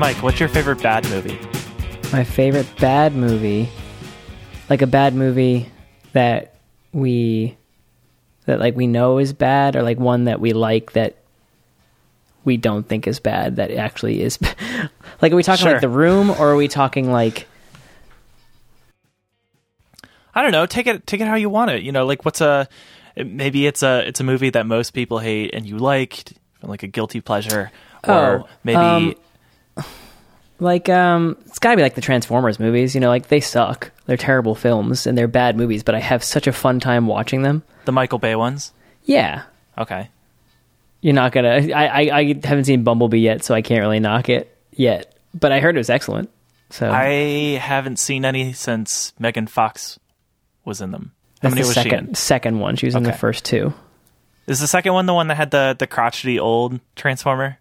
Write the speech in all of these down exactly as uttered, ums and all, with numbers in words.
Mike, what's your favorite bad movie? My favorite bad movie, like a bad movie that we, that like we know is bad, or like one that we like that we don't think is bad that actually is. Like, are we talking Sure. like The Room, or are we talking like? I don't know. Take it, take it how you want it. You know, like what's a maybe it's a it's a movie that most people hate and you like, like a guilty pleasure, or Oh, maybe. um, Like, um, it's gotta be like the Transformers movies, you know, like they suck. They're terrible films and they're bad movies, but I have such a fun time watching them. The Michael Bay ones? Yeah. Okay. You're not gonna, I, I, I haven't seen Bumblebee yet, so I can't really knock it yet, but I heard it was excellent. So I haven't seen any since Megan Fox was in them. How that's many the was second, she in? second one. She was in the Okay. first two. Is the second one the one that had the, the crotchety old Transformer?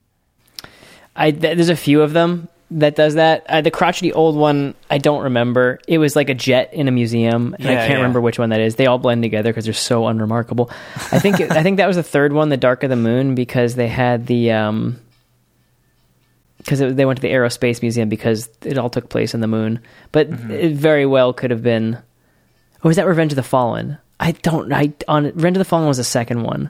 I, th- there's a few of them that does that. Uh, the crotchety old one, I don't remember. It was like a jet in a museum, and I Yeah, can't yeah. remember which one that is. They all blend together because they're so unremarkable. I think I think that was the third one, The Dark of the Moon, because they had the um, because they went to the Aerospace Museum because it all took place in the moon. But Mm-hmm. it very well could have been. Or was that Revenge of the Fallen? I don't. I on Revenge of the Fallen was the second one.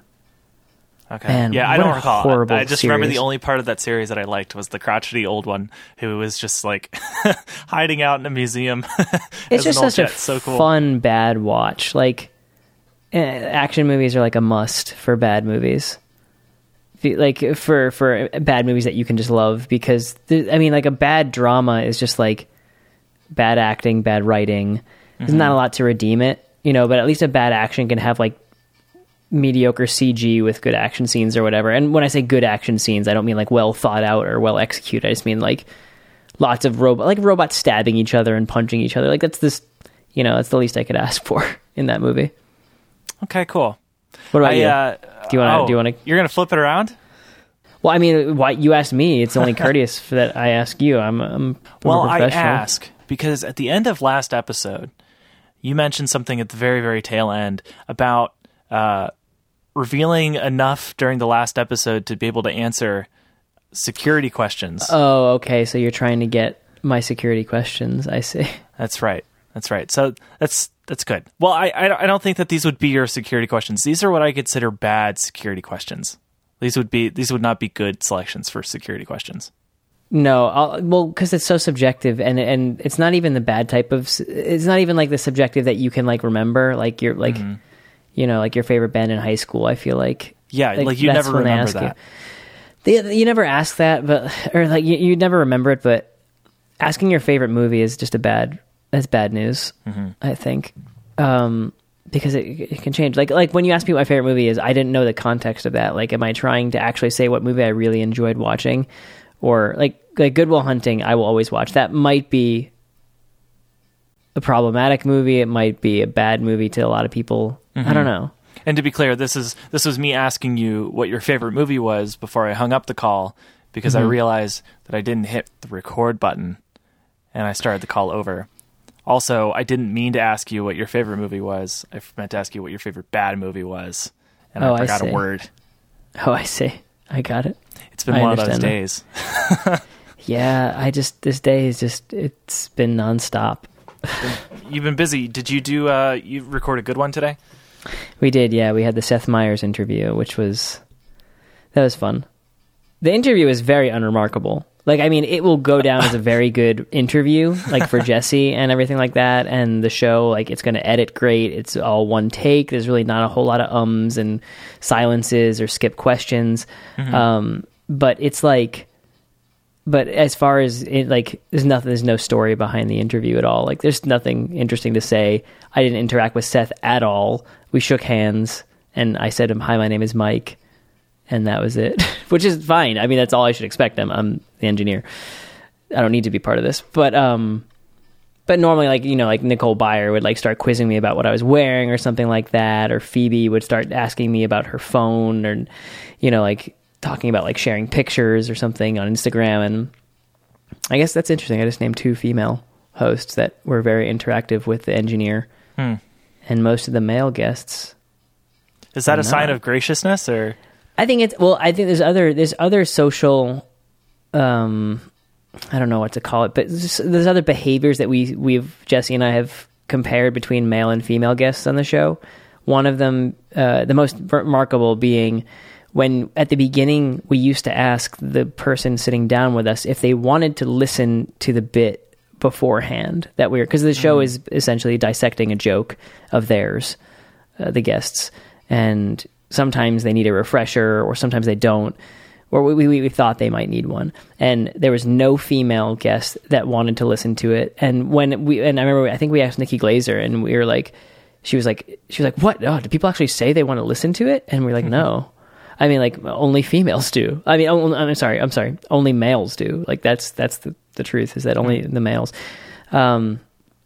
Okay. Man, yeah, I what don't a recall. horrible I, I just remember series. the only part of that series that I liked was the crotchety old one who was just like hiding out in a museum. It's as just an old such a jet. So cool. fun bad watch. Like eh, action movies are like a must for bad movies. Fe- Like for for bad movies that you can just love, because th- I mean, like a bad drama is just like bad acting, bad writing. There's Mm-hmm. not a lot to redeem it, you know. But at least a bad action can have like mediocre C G with good action scenes or whatever. And when I say good action scenes, I don't mean like well thought out or well executed. I just mean like lots of robot, like robots stabbing each other and punching each other. Like that's this, you know, that's the least I could ask for in that movie. Okay, cool. What about I, you? uh, do you want to? oh, do you want to? You're gonna flip it around? Well, I mean, why you asked me? It's only courteous for that I ask you. I'm, I'm, I'm Well, a I professional. ask because at the end of last episode, you mentioned something at the very, very tail end about uh, revealing enough during the last episode to be able to answer security questions. Oh, okay. So you're trying to get my security questions. I see. That's right. That's right. So that's that's good. Well, I I I don't think that these would be your security questions. These are what I consider bad security questions. These would be these would not be good selections for security questions. No, I'll, well, because it's so subjective, and and it's not even the bad type of. s- It's not even like the subjective that you can like remember, like your like, Mm-hmm. you know, like your favorite band in high school. I feel like Yeah, like, you that's never when they remember ask that. You. They, you never ask that, but or like you, you never remember it. But asking your favorite movie is just a bad. That's bad news. Mm-hmm. I think. Um, because it, it can change. Like like when you ask me what my favorite movie is, I didn't know the context of that. Like, am I trying to actually say what movie I really enjoyed watching, or like like Good Will Hunting? I will always watch. That might be a problematic movie. It might be a bad movie to a lot of people. I don't know. And to be clear, this is this was me asking you what your favorite movie was before I hung up the call, because Mm-hmm. I realized that I didn't hit the record button and I started the call over. Also, I didn't mean to ask you what your favorite movie was. I meant to ask you what your favorite bad movie was, and Oh, I I forgot a see. word. Oh, I see. I got it. It's been I one of those understand days. Yeah, I just this day is just it's been nonstop. You've been busy. Did you do? Uh, you record a good one today? We did, yeah. We had the Seth Meyers interview, which was that was fun. The interview is very unremarkable. Like, I mean, it will go down as a very good interview, like for Jesse and everything like that. And the show, like, it's going to edit great. It's all one take. There's really not a whole lot of ums and silences or skip questions. Mm-hmm. Um, but it's like, but as far as it, like, there's nothing, there's no story behind the interview at all. Like, there's nothing interesting to say. I didn't interact with Seth at all. We shook hands and I said to him, "Hi, my name is Mike." And that was it, which is fine. I mean, that's all I should expect. I'm, I'm the engineer. I don't need to be part of this. But um, but normally, like, you know, like Nicole Byer would like start quizzing me about what I was wearing or something like that. Or Phoebe would start asking me about her phone, or, you know, like talking about like sharing pictures or something on Instagram. And I guess that's interesting. I just named two female hosts that were very interactive with the engineer. Hmm. And most of the male guests. Is that a No. sign of graciousness, or? I think it's well. I think there's other there's other social, um, I don't know what to call it, but just, there's other behaviors that we we've Jesse and I have compared between male and female guests on the show. One of them, uh, the most remarkable being when at the beginning we used to ask the person sitting down with us if they wanted to listen to the bit beforehand that we were, because the show mm. is essentially dissecting a joke of theirs, uh, the guests, and sometimes they need a refresher or sometimes they don't. Or we, we we thought they might need one, and there was no female guest that wanted to listen to it. And when we and I remember, I think we asked Nikki Glazer, and we were like, she was like, she was like, what? Oh, do people actually say they want to listen to it? And we we're like, no. I mean, like only females do. I mean, only, I'm sorry, I'm sorry, only males do. Like that's that's the, the truth is that only the males. Um,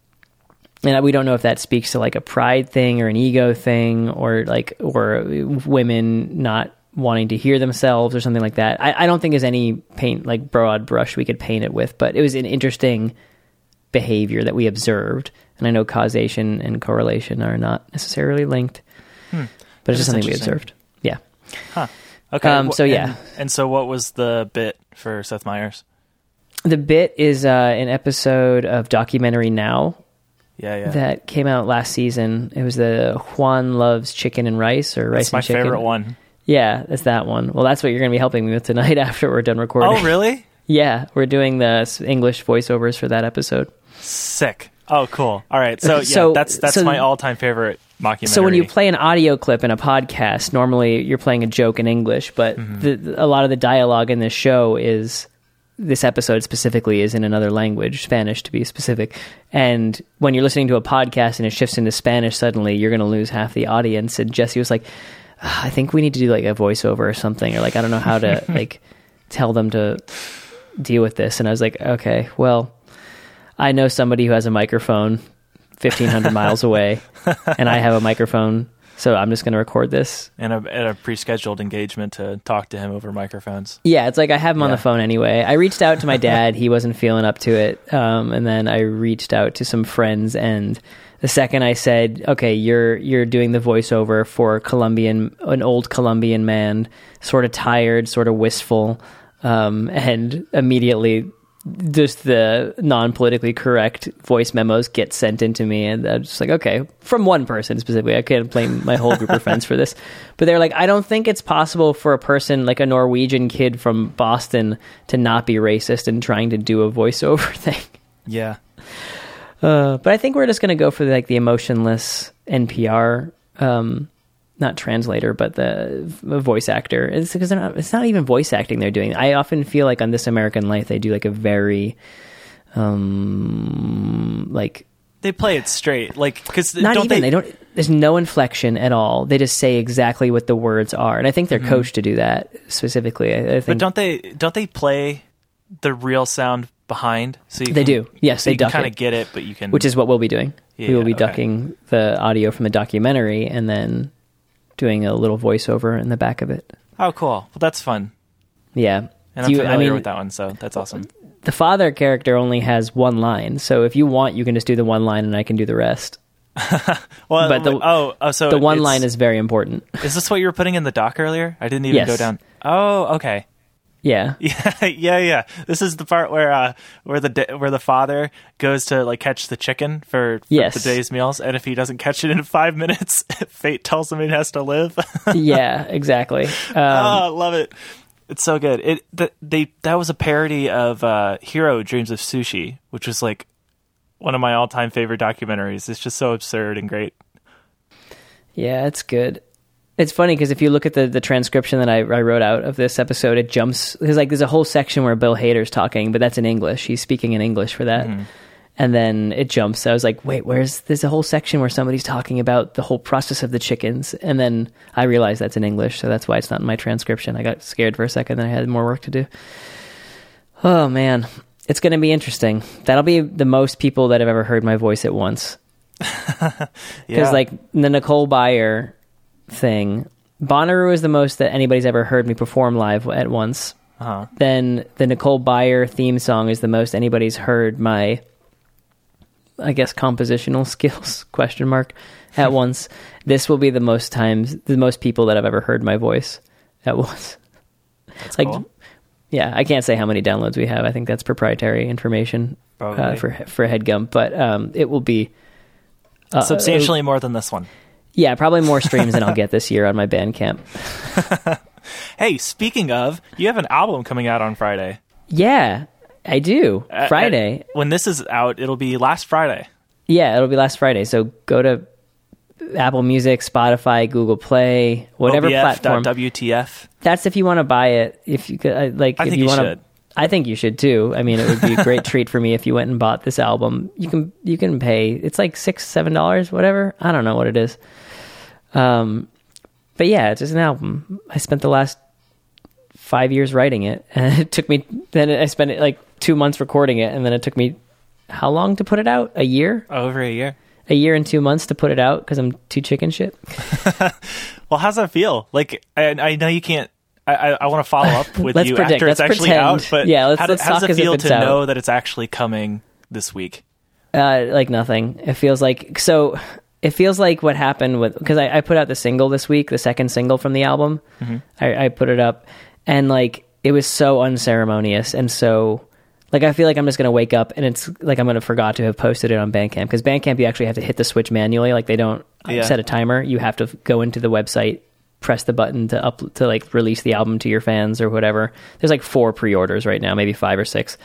and we don't know if that speaks to like a pride thing or an ego thing, or like or women not wanting to hear themselves or something like that. I, I don't think there's any paint, like broad brush we could paint it with, but it was an interesting behavior that we observed. And I know causation and correlation are not necessarily linked, hmm. but it's just something we observed. Yeah. Huh. Okay. Um, so yeah. And, and so what was the bit for Seth Meyers? The bit is uh, an episode of Documentary Now. Yeah, yeah. That came out last season. It was the Juan Loves Chicken and Rice or Rice That's and Chicken. my favorite one. Yeah, that's that one. Well, that's what you're going to be helping me with tonight after we're done recording. Oh, really? Yeah, we're doing the English voiceovers for that episode. Sick. Oh, cool. All right. So, yeah, so, that's that's so, my all-time favorite mockumentary. So when you play an audio clip in a podcast, normally you're playing a joke in English, but mm-hmm. the, a lot of the dialogue in this show is, this episode specifically is in another language, Spanish to be specific. And when you're listening to a podcast and it shifts into Spanish suddenly, you're going to lose half the audience. And Jesse was like, I think we need to do like a voiceover or something, or like, I don't know how to like tell them to deal with this. And I was like, okay, well, I know somebody who has a microphone fifteen hundred miles away and I have a microphone. So I'm just going to record this. And a, and a pre-scheduled engagement to talk to him over microphones. Yeah, it's like I have him yeah. on the phone anyway. I reached out to my dad. He wasn't feeling up to it. Um, and then I reached out to some friends, and the second I said, okay, you're you're doing the voiceover for Colombian, an old Colombian man, sort of tired, sort of wistful, um, and immediately just the non-politically correct voice memos get sent into me, and I'm just like, okay, from one person specifically. I can't blame my whole group of friends for this, but they're like, I don't think it's possible for a person like a Norwegian kid from Boston to not be racist and trying to do a voiceover thing. Yeah. Uh, but I think we're just going to go for like the emotionless N P R, um, not translator, but the voice actor. It's because they're not, it's not even voice acting they're doing. I often feel like on This American Life, they do like a very, um, like they play it straight, like because not don't even they... they don't. There's no inflection at all. They just say exactly what the words are, and I think they're mm-hmm. coached to do that specifically. I, I think, but don't they? Don't they play the real sound behind? So you they can, do. Yes, so they you duck kind it, of get it, but you can, which is what we'll be doing. Yeah, we will be okay. ducking the audio from the documentary and then doing a little voiceover in the back of it. Oh, cool. Well, that's fun. Yeah. And I'm you, familiar I mean, with that one, so that's awesome. The father character only has one line, so if you want, you can just do the one line and I can do the rest. well, but the, oh, oh, so the one line is very important. Is this what you were putting in the doc earlier? I didn't even yes. go down. Oh, okay. Yeah. Yeah, yeah, yeah. This is the part where uh, where the where the father goes to like catch the chicken for, for yes. the day's meals, and if he doesn't catch it in five minutes, fate tells him he has to live. Yeah, exactly. Um, oh, I love it. It's so good. It the, they that was a parody of uh, Hero Dreams of Sushi, which was like one of my all time favorite documentaries. It's just so absurd and great. Yeah, it's good. It's funny because if you look at the, the transcription that I, I wrote out of this episode, it jumps. There's like there's a whole section where Bill Hader's talking, but that's in English. He's speaking in English for that, mm-hmm. and then it jumps. I was like, wait, where's there's a whole section where somebody's talking about the whole process of the chickens, and then I realized that's in English, so that's why it's not in my transcription. I got scared for a second, then I had more work to do. Oh man, it's going to be interesting. That'll be the most people that have ever heard my voice at once. Because yeah. like the Nicole Byer thing, Bonnaroo is the most that anybody's ever heard me perform live at once. Uh-huh. Then the Nicole Byer theme song is the most anybody's heard my, I guess, compositional skills, question mark, at once. This will be the most times, the most people that have ever heard my voice at once. That's like, cool. yeah, I can't say how many downloads we have. I think that's proprietary information uh, for for HeadGum, but um, it will be uh, substantially more than this one. Yeah, probably more streams than I'll get this year on my Bandcamp. Hey, speaking of, you have an album coming out on Friday. Yeah, I do. Friday. Uh, when this is out, it'll be last Friday. Yeah, it'll be last Friday. So go to Apple Music, Spotify, Google Play, whatever O B F platform. W T F. That's if you want to buy it. If you could, like, I if think you, you want should. to, I think you should too. I mean, it would be a great treat for me if you went and bought this album. You can you can pay. It's like six, seven dollars, whatever. I don't know what it is. Um, but yeah, it's just an album. I spent the last five years writing it, and it took me. Then I spent it like two months recording it, and then it took me how long to put it out? A year? Over a year. A year and two months to put it out because I'm too chicken shit. Well, how's that feel? Like, I, I know you can't. I, I, I want to follow up with let's you predict. after let's it's actually pretend. out. But yeah, let's, how, let's how does talk it as feel if it's to out. know that it's actually coming this week? Uh, like nothing. It feels like so. It feels like what happened with because I, I put out the single this week, the second single from the album. Mm-hmm. I, I put it up, and like it was so unceremonious and so. Like, I feel like I'm just going to wake up and it's like I'm going to forgot to have posted it on Bandcamp. Because Bandcamp, you actually have to hit the switch manually. Like, they don't yeah. set a timer. You have to go into the website, press the button to up to, like, release the album to your fans or whatever. There's, like, four pre-orders right now, maybe five or six.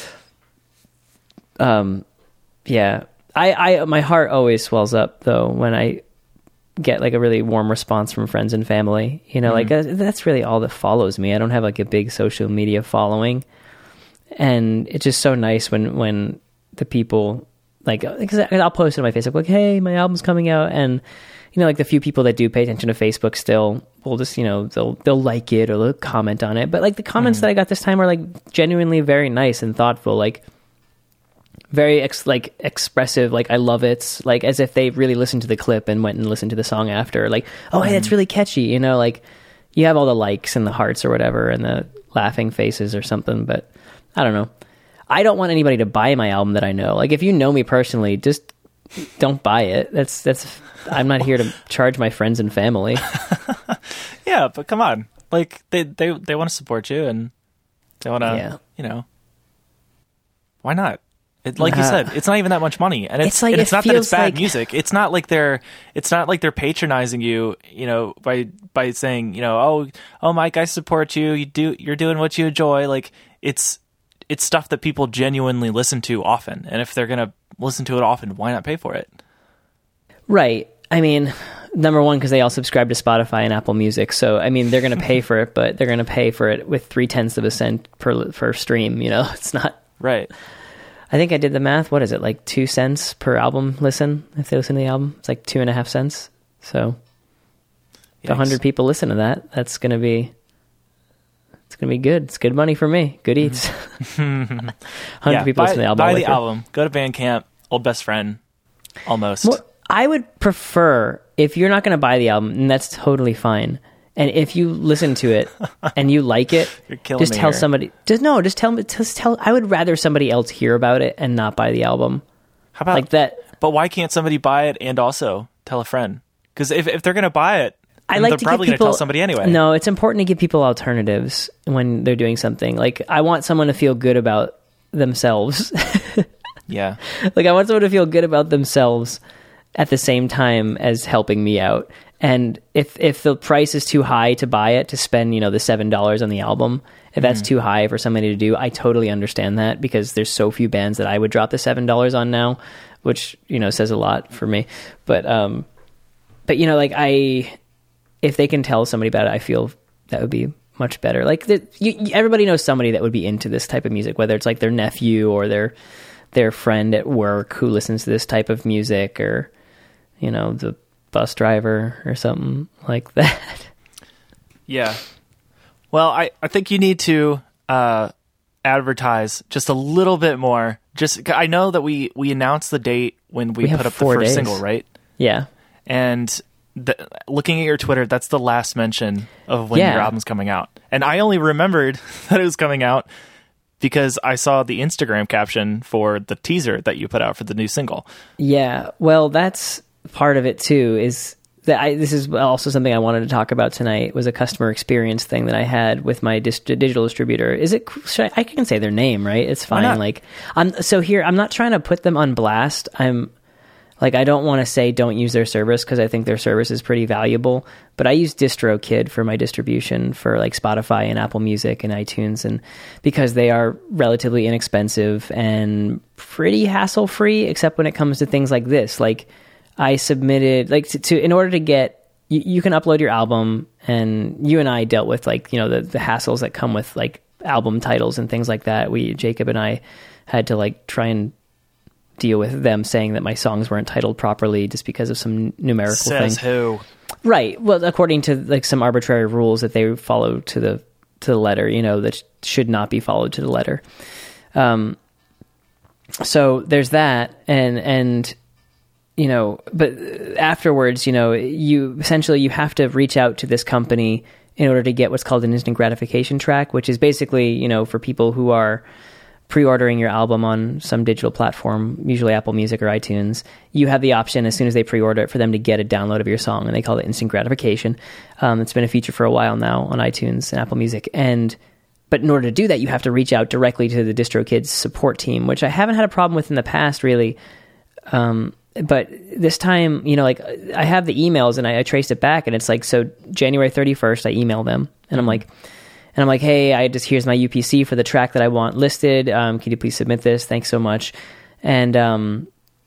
Um, yeah. I, I my heart always swells up, though, when I get, like, a really warm response from friends and family. You know, mm-hmm. like, that's really all that follows me. I don't have, like, a big social media following. And it's just so nice when, when the people like, because I'll post it on my Facebook, like, hey, my album's coming out. And, you know, like the few people that do pay attention to Facebook still will just, you know, they'll, they'll like it or they'll comment on it. But like the comments mm. that I got this time are like genuinely very nice and thoughtful, like very ex- like expressive. Like, I love it. Like as if they really listened to the clip and went and listened to the song after, like, oh, hey, that's really catchy. You know, like you have all the likes and the hearts or whatever and the laughing faces or something, but I don't know. I don't want anybody to buy my album that I know. Like, if you know me personally, just don't buy it. That's that's. I'm not here to charge my friends and family. Yeah, but come on, like they they they want to support you and they want to, yeah. you know, why not? It, like uh, you said, it's not even that much money, and it's it's, like, and it's it not that it's bad like... music. It's not like they're it's not like they're patronizing you, you know, by by saying, you know, oh oh Mike, I support you. You do you're doing what you enjoy. Like it's. It's stuff that people genuinely listen to often. And if they're going to listen to it often, why not pay for it? Right. I mean, number one, because they all subscribe to Spotify and Apple Music. So, I mean, they're going to pay for it, but they're going to pay for it with three-tenths of a cent per, per stream. You know, it's not... Right. I think I did the math. What is it? Like two cents per album listen? If they listen to the album, it's like two and a half cents. So, if a hundred people listen to that, that's going to be... It's going to be good. It's good money for me. Good eats. one hundred yeah, people buy, listen to the album. Buy the album. Go to Bandcamp. Old best friend. Almost. Well, I would prefer, if you're not going to buy the album, and that's totally fine. And if you listen to it and you like it, just tell here. somebody. Just no, just tell me. Just tell. I would rather somebody else hear about it and not buy the album. How about like that? But why can't somebody buy it and also tell a friend? Because if if they're going to buy it, I like they're to probably give people, going to tell somebody anyway. No, it's important to give people alternatives when they're doing something. Like, I want someone to feel good about themselves. Yeah. Like, I want someone to feel good about themselves at the same time as helping me out. And if if the price is too high to buy it, to spend, you know, the seven dollars on the album, if that's mm-hmm. too high for somebody to do, I totally understand that, because there's so few bands that I would drop the seven dollars on now, which, you know, says a lot for me. But, um, but you know, like, I... if they can tell somebody about it, I feel that would be much better. Like, the, you, everybody knows somebody that would be into this type of music, whether it's like their nephew or their their friend at work who listens to this type of music, or, you know, the bus driver or something like that. Yeah. Well, I, I think you need to uh, advertise just a little bit more. Just I know that we, we announced the date when we, we put up the first days. single, right? Yeah. And... The, looking at your Twitter, that's the last mention of when yeah. your album's coming out. And I only remembered that it was coming out because I saw the Instagram caption for the teaser that you put out for the new single. Yeah, well, that's part of it too, is that I, this is also something I wanted to talk about tonight, was a customer experience thing that I had with my dis- digital distributor. Is it, should I, I can say their name, right? It's fine. Like, I'm, so here, I'm not trying to put them on blast. I'm like, I don't want to say don't use their service, because I think their service is pretty valuable, but I use DistroKid for my distribution for like Spotify and Apple Music and iTunes, and because they are relatively inexpensive and pretty hassle-free, except when it comes to things like this. Like, I submitted, like, to, to in order to get, you, you can upload your album, and you and I dealt with, like, you know, the, the hassles that come with, like, album titles and things like that. We, Jacob and I had to, like, try and deal with them saying that my songs weren't titled properly just because of some numerical thing. Says who? Right. Well, according to, like, some arbitrary rules that they follow to the, to the letter, you know, that should not be followed to the letter. Um, so there's that, and, and, you know, but afterwards, you know, you essentially, you have to reach out to this company in order to get what's called an instant gratification track, which is basically, you know, for people who are pre-ordering your album on some digital platform, usually Apple Music or iTunes, you have the option as soon as they pre-order it for them to get a download of your song, and they call it instant gratification. Um, it's been a feature for a while now on iTunes and Apple Music. And, but in order to do that, you have to reach out directly to the DistroKid support team, which I haven't had a problem with in the past, really. Um, But this time, you know, like, I have the emails, and I, I traced it back, and it's like, so January thirty-first, I email them, and I'm like, and I'm like, hey, I just, here's my U P C for the track that I want listed. Um, can you please submit this? Thanks so much. And, um,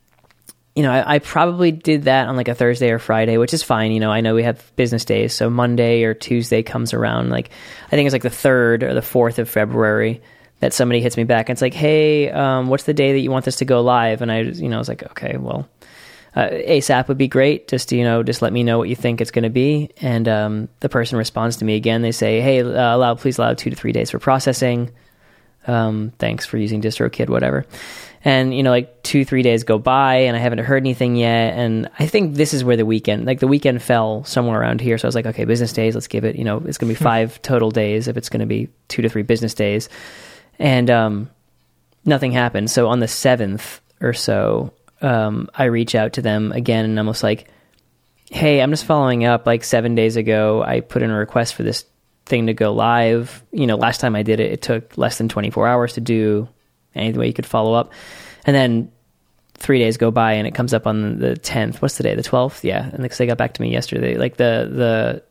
you know, I, I probably did that on like a Thursday or Friday, which is fine. You know, I know we have business days. So Monday or Tuesday comes around. Like, I think it's like the third or the fourth of February that somebody hits me back, and it's like, hey, um, what's the day that you want this to go live? And I, you know, I was like, okay, well, uh, ASAP would be great. Just, you know, just let me know what you think it's going to be. And um, the person responds to me again. They say, hey, uh, allow, please allow two to three days for processing. Um, thanks for using DistroKid, whatever. And, you know, like two, three days go by, and I haven't heard anything yet. And I think this is where the weekend, like the weekend fell somewhere around here. So I was like, okay, business days, let's give it, you know, it's going to be five total days if it's going to be two to three business days. And um, nothing happened. So on the seventh or so, um, I reach out to them again, and I'm almost like, hey, I'm just following up. Like seven days ago, I put in a request for this thing to go live. You know, last time I did it, it took less than twenty-four hours to do. Any way you could follow up. And then three days go by, and it comes up on the tenth. What's the day? The twelfth? Yeah. And because they got back to me yesterday, like the, the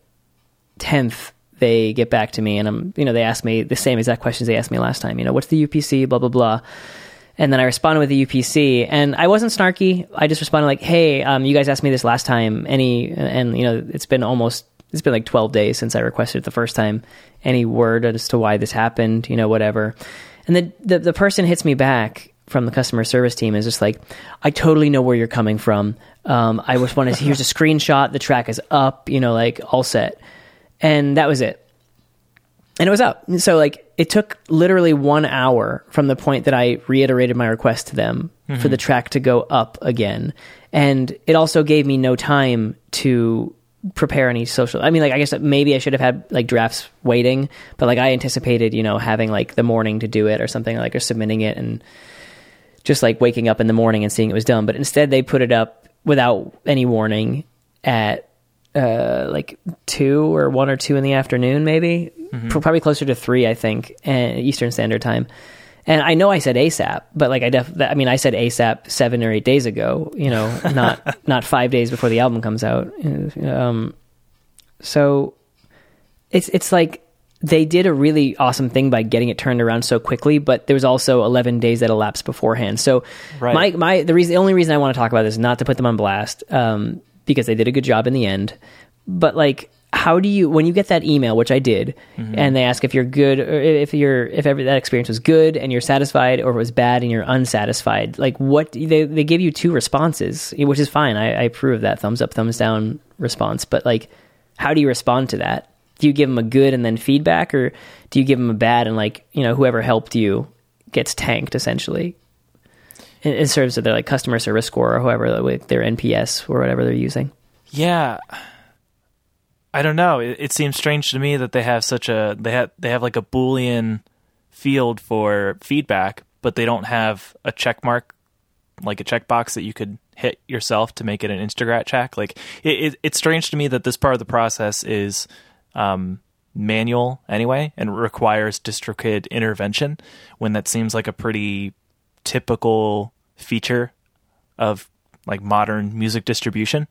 tenth, they get back to me, and I'm, you know, they ask me the same exact questions they asked me last time. You know, what's the U P C, blah, blah, blah. And then I responded with the U P C, and I wasn't snarky. I just responded like, hey, um, you guys asked me this last time. Any, and you know, it's been almost, it's been like twelve days since I requested it the first time. Any word as to why this happened, you know, whatever. And the, the the person hits me back from the customer service team is just like, I totally know where you're coming from. Um, I just want to, here's a screenshot. The track is up, you know, like all set. And that was it. And it was up. So like it took literally one hour from the point that I reiterated my request to them mm-hmm. for the track to go up again. And it also gave me no time to prepare any social, I mean, like, I guess maybe I should have had like drafts waiting, but like I anticipated, you know, having like the morning to do it or something, like, or submitting it and just like waking up in the morning and seeing it was done. But instead they put it up without any warning at uh, like two or one or two in the afternoon, maybe mm-hmm. probably closer to three, I think, uh, Eastern Standard Time. And I know I said ASAP, but like I def, I mean, I said ASAP seven or eight days ago, you know, not, not five days before the album comes out. Um, so it's, it's like they did a really awesome thing by getting it turned around so quickly, but there was also eleven days that elapsed beforehand. So right. my, my, the reason, the only reason I want to talk about this is not to put them on blast, um, because they did a good job in the end, but like, how do you, when you get that email, which I did, mm-hmm. and they ask if you're good, or if you're, if every, that experience was good and you're satisfied, or if it was bad and you're unsatisfied, like what, they, they give you two responses, which is fine. I, I approve of that thumbs up, thumbs down response. But like, how do you respond to that? Do you give them a good and then feedback, or do you give them a bad and like, you know, whoever helped you gets tanked essentially in, in terms of their like customer service score or whoever, like their N P S or whatever they're using? Yeah. I don't know. It, it seems strange to me that they have such a they have they have like a Boolean field for feedback, but they don't have a check mark like a checkbox that you could hit yourself to make it an Instagrat check. Like it, it, it's strange to me that this part of the process is um, manual anyway and requires DistroKid intervention when that seems like a pretty typical feature of like modern music distribution.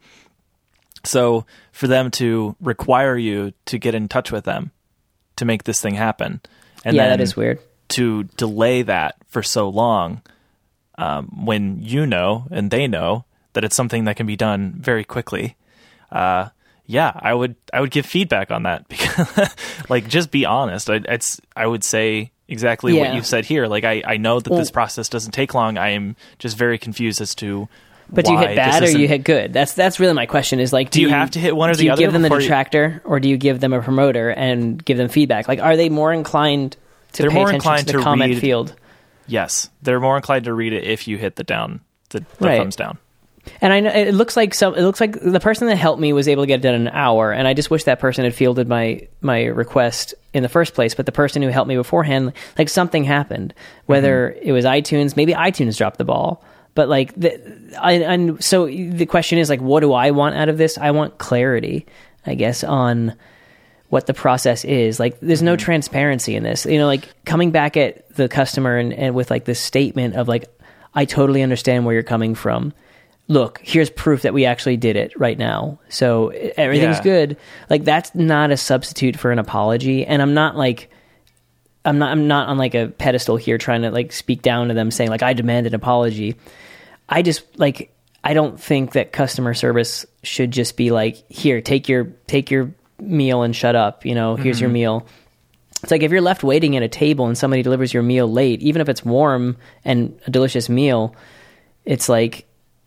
So for them to require you to get in touch with them to make this thing happen, and yeah, then that is weird. To delay that for so long, um, when you know and they know that it's something that can be done very quickly, uh, yeah, I would I would give feedback on that because, like, just be honest. I, it's I would say exactly Yeah. what you said here. Like, I, I know that Well, this process doesn't take long. I am just very confused as to. But do you why hit bad or this you isn't- hit good? That's that's really my question. Is like, Do you have to hit one or do the you other give them a before you- detractor or do you give them a promoter and give them feedback? Like, are they more inclined to They're pay more attention inclined to the to comment read- field? Yes, they're more inclined to read it if you hit the down, the, the Right. thumbs down. And I know it looks like some. It looks like the person that helped me was able to get it done in an hour, and I just wish that person had fielded my my request in the first place. But the person who helped me beforehand, like something happened, whether Mm-hmm. it was iTunes, maybe iTunes dropped the ball. But like, the, I, and so the question is like, what do I want out of this? I want clarity, I guess, on what the process is. Like, there's no transparency in this. You know, like coming back at the customer and, and with like this statement of like, I totally understand where you're coming from. Look, here's proof that we actually did it right now. So everything's Yeah. good. Like, that's not a substitute for an apology. And I'm not like, I'm not, I'm not on like a pedestal here trying to like speak down to them saying like, I demand an apology. I just like, I don't think that customer service should just be like, here, take your, take your meal and shut up. You know, here's your meal. It's like if you're left waiting at a table and somebody delivers your meal late, even if it's warm and a delicious meal, it's like,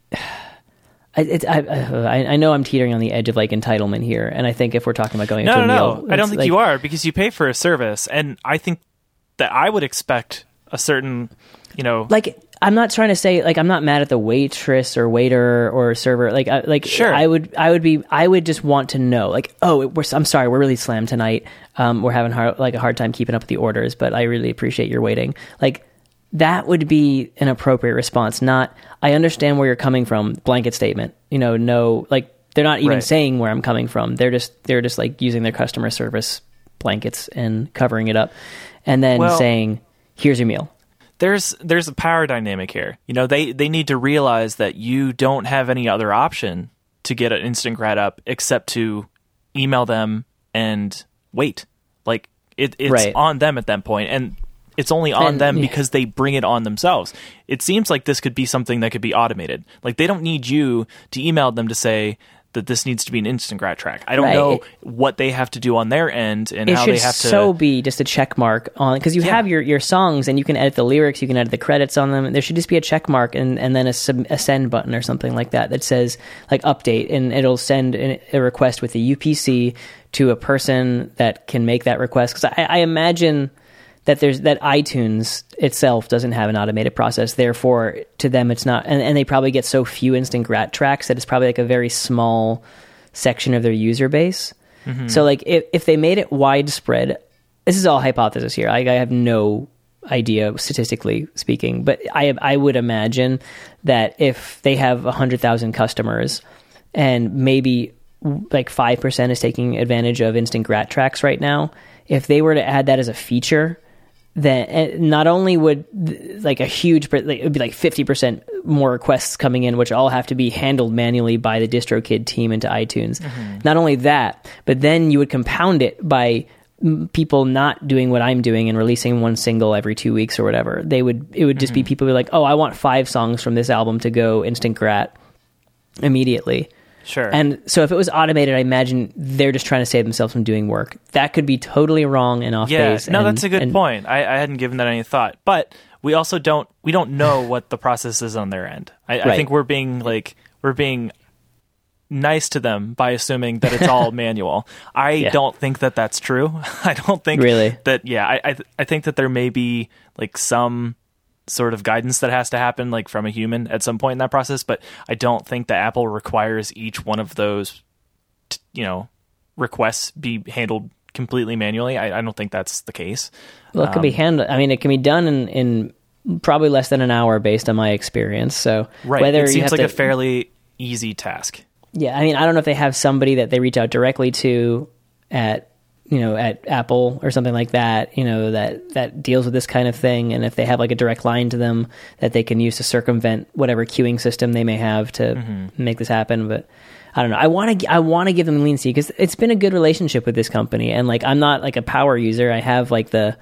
I, it, I, I I know I'm teetering on the edge of like entitlement here, and I think if we're talking about going No, into no, a no. meal, I don't it's think like- you are because you pay for a service, and I think that I would expect a certain, you know, Like, I'm not trying to say like I'm not mad at the waitress or waiter or server. Like, I, like Sure. I would I would be I would just want to know like, oh, we're, I'm sorry, we're really slammed tonight. Um, we're having hard, like a hard time keeping up with the orders, but I really appreciate your waiting. Like, that would be an appropriate response. Not, I understand where you're coming from. Blanket statement. You know, no, like they're not even Right. saying where I'm coming from. They're just they're just like using their customer service blankets and covering it up, and then Well- saying, "Here's your meal." there's there's a power dynamic here. You know, they they need to realize that you don't have any other option to get an instant grad up except to email them and wait. Like it, it's Right. on them at that point, and it's only on And- them yeah. because they bring it on themselves. It seems like this could be something that could be automated. Like they don't need you to email them to say that this needs to be an instant grad track. I don't Right. know It- what they have to do on their end and It how should they have to. so be just a check mark on, because you Yeah. have your, your songs and you can edit the lyrics, you can edit the credits on them. There should just be a check mark and, and then a, sub, a send button or something like that that says like update, and it'll send an, a request with the U P C to a person that can make that request. Because I, I imagine that there's that iTunes itself doesn't have an automated process. Therefore, to them, it's not, and, and they probably get so few instant grat tracks that it's probably like a very small section of their user base. Mm-hmm. So like if, if they made it widespread, this is all hypothesis here. I, I have no idea statistically speaking, but I I would imagine that if they have a hundred thousand customers and maybe like five percent is taking advantage of instant grat tracks right now, if they were to add that as a feature, then eh, not only would th- like a huge, per- like, it would be like fifty percent more requests coming in, which all have to be handled manually by the DistroKid team into iTunes. Mm-hmm. Not only that, but then you would compound it by m- people not doing what I'm doing and releasing one single every two weeks or whatever. They would, it would just Mm-hmm. be people who are like, oh, I want five songs from this album to go instant grat immediately. Sure. And so if it was automated, I imagine they're just trying to save themselves from doing work. That could be totally wrong and off Yeah, base. no, and- that's a good and- point. I, I hadn't given that any thought, but we also don't we don't know what the process is on their end. I, I Right. think we're being like we're being nice to them by assuming that it's all manual. I Yeah. don't think that that's true. I don't think Really? that. Yeah, I I, th- I think that there may be like some sort of guidance that has to happen like from a human at some point in that process, but I don't think that Apple requires each one of those t- you know requests be handled completely manually. I, I don't think that's the case. Well, it could be Um, handled. I mean, it can be done in, in probably less than an hour based on my experience. So right. whether it you seems have like to, a fairly easy task. Yeah, I mean, I don't know if they have somebody that they reach out directly to at, you know, at Apple or something like that, you know, that, that deals with this kind of thing. And if they have like a direct line to them that they can use to circumvent whatever queuing system they may have to mm-hmm. make this happen. But I don't know. I want to, I want to give them leniency because it's been a good relationship with this company. And like, I'm not like a power user. I have like the,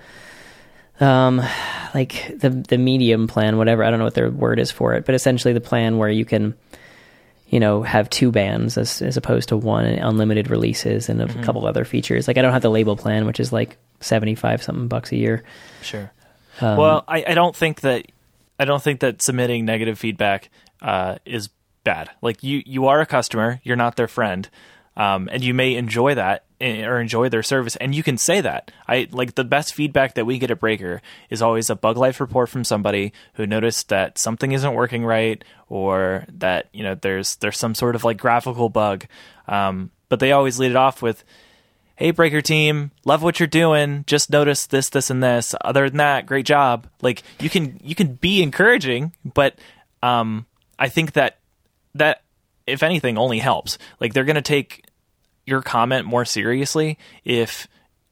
um, like the, the medium plan, whatever. I don't know what their word is for it, but essentially the plan where you can, you know, have two bands as, as opposed to one, and unlimited releases and a mm-hmm. couple other features. Like I don't have the label plan, which is like seventy-five something bucks a year. Sure. Um, well, I, I don't think that, I don't think that submitting negative feedback, uh, is bad. Like you, you are a customer, you're not their friend. Um, and you may enjoy that or enjoy their service, and you can say that. I like the best feedback that we get at Breaker is always a bug life report from somebody who noticed that something isn't working right, or that, you know, there's there's some sort of like graphical bug. Um, but they always lead it off with, "Hey, Breaker team, love what you're doing. Just noticed this, this, and this. Other than that, great job." Like you can you can be encouraging, but um, I think that that if anything only helps. Like they're going to take your comment more seriously if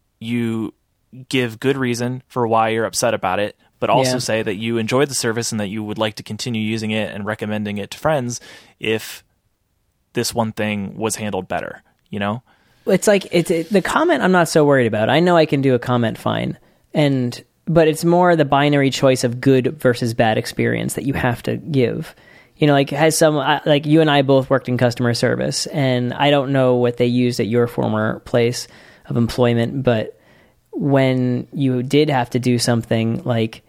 you give good reason for why you're upset about it, but also yeah. say that you enjoy the service and that you would like to continue using it and recommending it to friends if this one thing was handled better, you know? It's like it's it, the comment I'm not so worried about. I know I can do a comment fine, and but it's more the binary choice of good versus bad experience that you have to give. You know, like has some like you and I both worked in customer service, and I don't know what they used at your former place of employment, but when you did have to do something like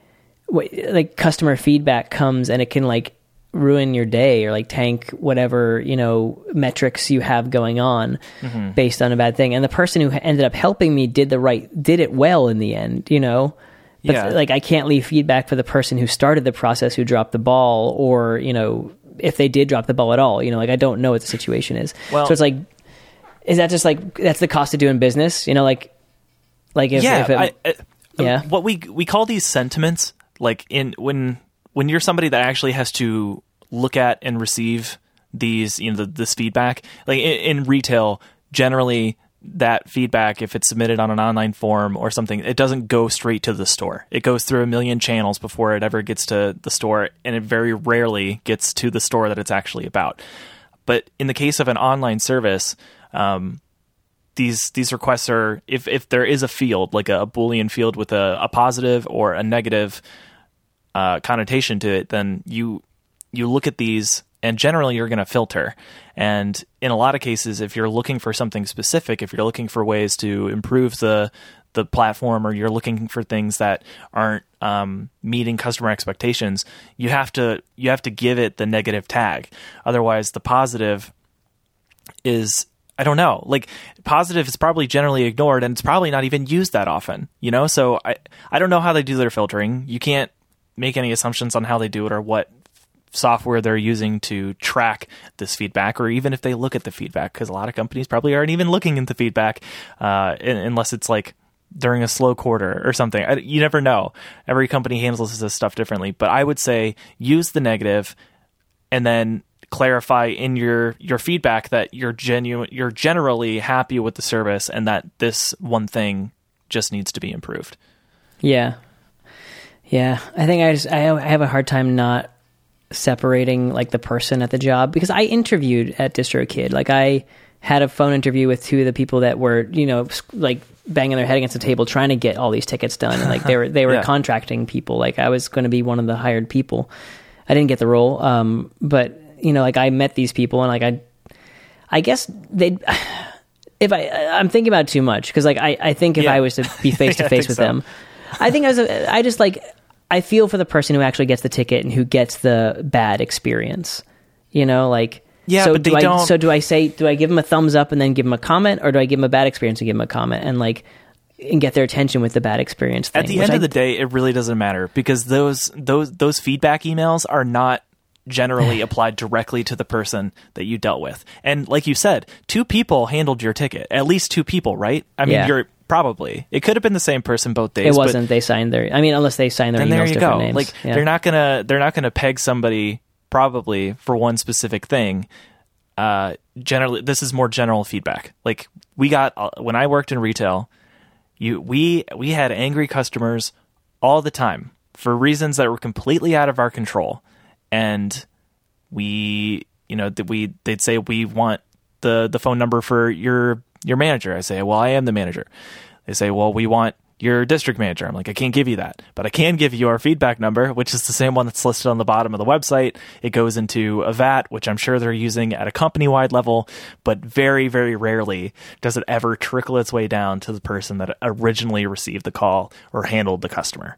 like customer feedback comes and it can like ruin your day or like tank whatever, you know, metrics you have going on mm-hmm. based on a bad thing. And the person who ended up helping me did the right did it well in the end, you know. But yeah. like I can't leave feedback for the person who started the process who dropped the ball, or, you know, if they did drop the ball at all, you know, like I don't know what the situation is. Well, so it's like, is that just like, that's the cost of doing business? You know, like, like if, yeah, if it, I, uh, yeah, what we, we call these sentiments, like in, when, when you're somebody that actually has to look at and receive these, you know, the, this feedback, like in, in retail, generally, that feedback, if it's submitted on an online form or something, it doesn't go straight to the store. It goes through a million channels before it ever gets to the store, and it very rarely gets to the store that it's actually about. But in the case of an online service, um, these these requests are, if, if there is a field, like a, a Boolean field with a, a positive or a negative uh, connotation to it, then you you look at these, and generally you're going to filter. And in a lot of cases, if you're looking for something specific, if you're looking for ways to improve the the platform, or you're looking for things that aren't um, meeting customer expectations, you have to you have to give it the negative tag. Otherwise, the positive is, I don't know, like positive is probably generally ignored, and it's probably not even used that often, you know? So I, I don't know how they do their filtering. You can't make any assumptions on how they do it or what software they're using to track this feedback, or even if they look at the feedback, because a lot of companies probably aren't even looking at the feedback uh, unless it's like during a slow quarter or something. I, you never know. Every company handles this stuff differently, but I would say use the negative and then clarify in your your feedback that you're genuine, you're generally happy with the service, and that this one thing just needs to be improved. Yeah, yeah. I think I just I, I have a hard time not separating like the person at the job, because I interviewed at DistroKid. Like I had a phone interview with two of the people that were, you know, like banging their head against the table trying to get all these tickets done. And like they were they were yeah. contracting people. Like I was going to be one of the hired people. I didn't get the role, um, but you know, like I met these people, and like I, I guess they. If I, I'm thinking about it too much, because like I, I think if yeah. I was to be face to face with so. them, I think I was. A, I just like. I feel for the person who actually gets the ticket and who gets the bad experience, you know, like, yeah, so but do they I, don't... so do I say, do I give them a thumbs up and then give them a comment, or do I give them a bad experience and give them a comment and like, and get their attention with the bad experience thing? At the end I, of the day, it really doesn't matter, because those, those, those feedback emails are not generally applied directly to the person that you dealt with. And like you said, two people handled your ticket, at least two people, right? I mean, yeah. you're, Probably. It could have been the same person both days. It wasn't. They signed their... I mean, unless they signed their emails there you different go. names. Like, yeah. they're not gonna they're not gonna peg somebody probably for one specific thing. Uh, generally, this is more general feedback. Like, we got... Uh, when I worked in retail, you we we had angry customers all the time for reasons that were completely out of our control. And we, you know, that we they'd say, we want the the phone number for your your manager. I say, well, I am the manager. They say, well, we want your district manager. I'm like, I can't give you that, but I can give you our feedback number, which is the same one that's listed on the bottom of the website. It goes into a V A T, which I'm sure they're using at a company-wide level, but very, very rarely does it ever trickle its way down to the person that originally received the call or handled the customer.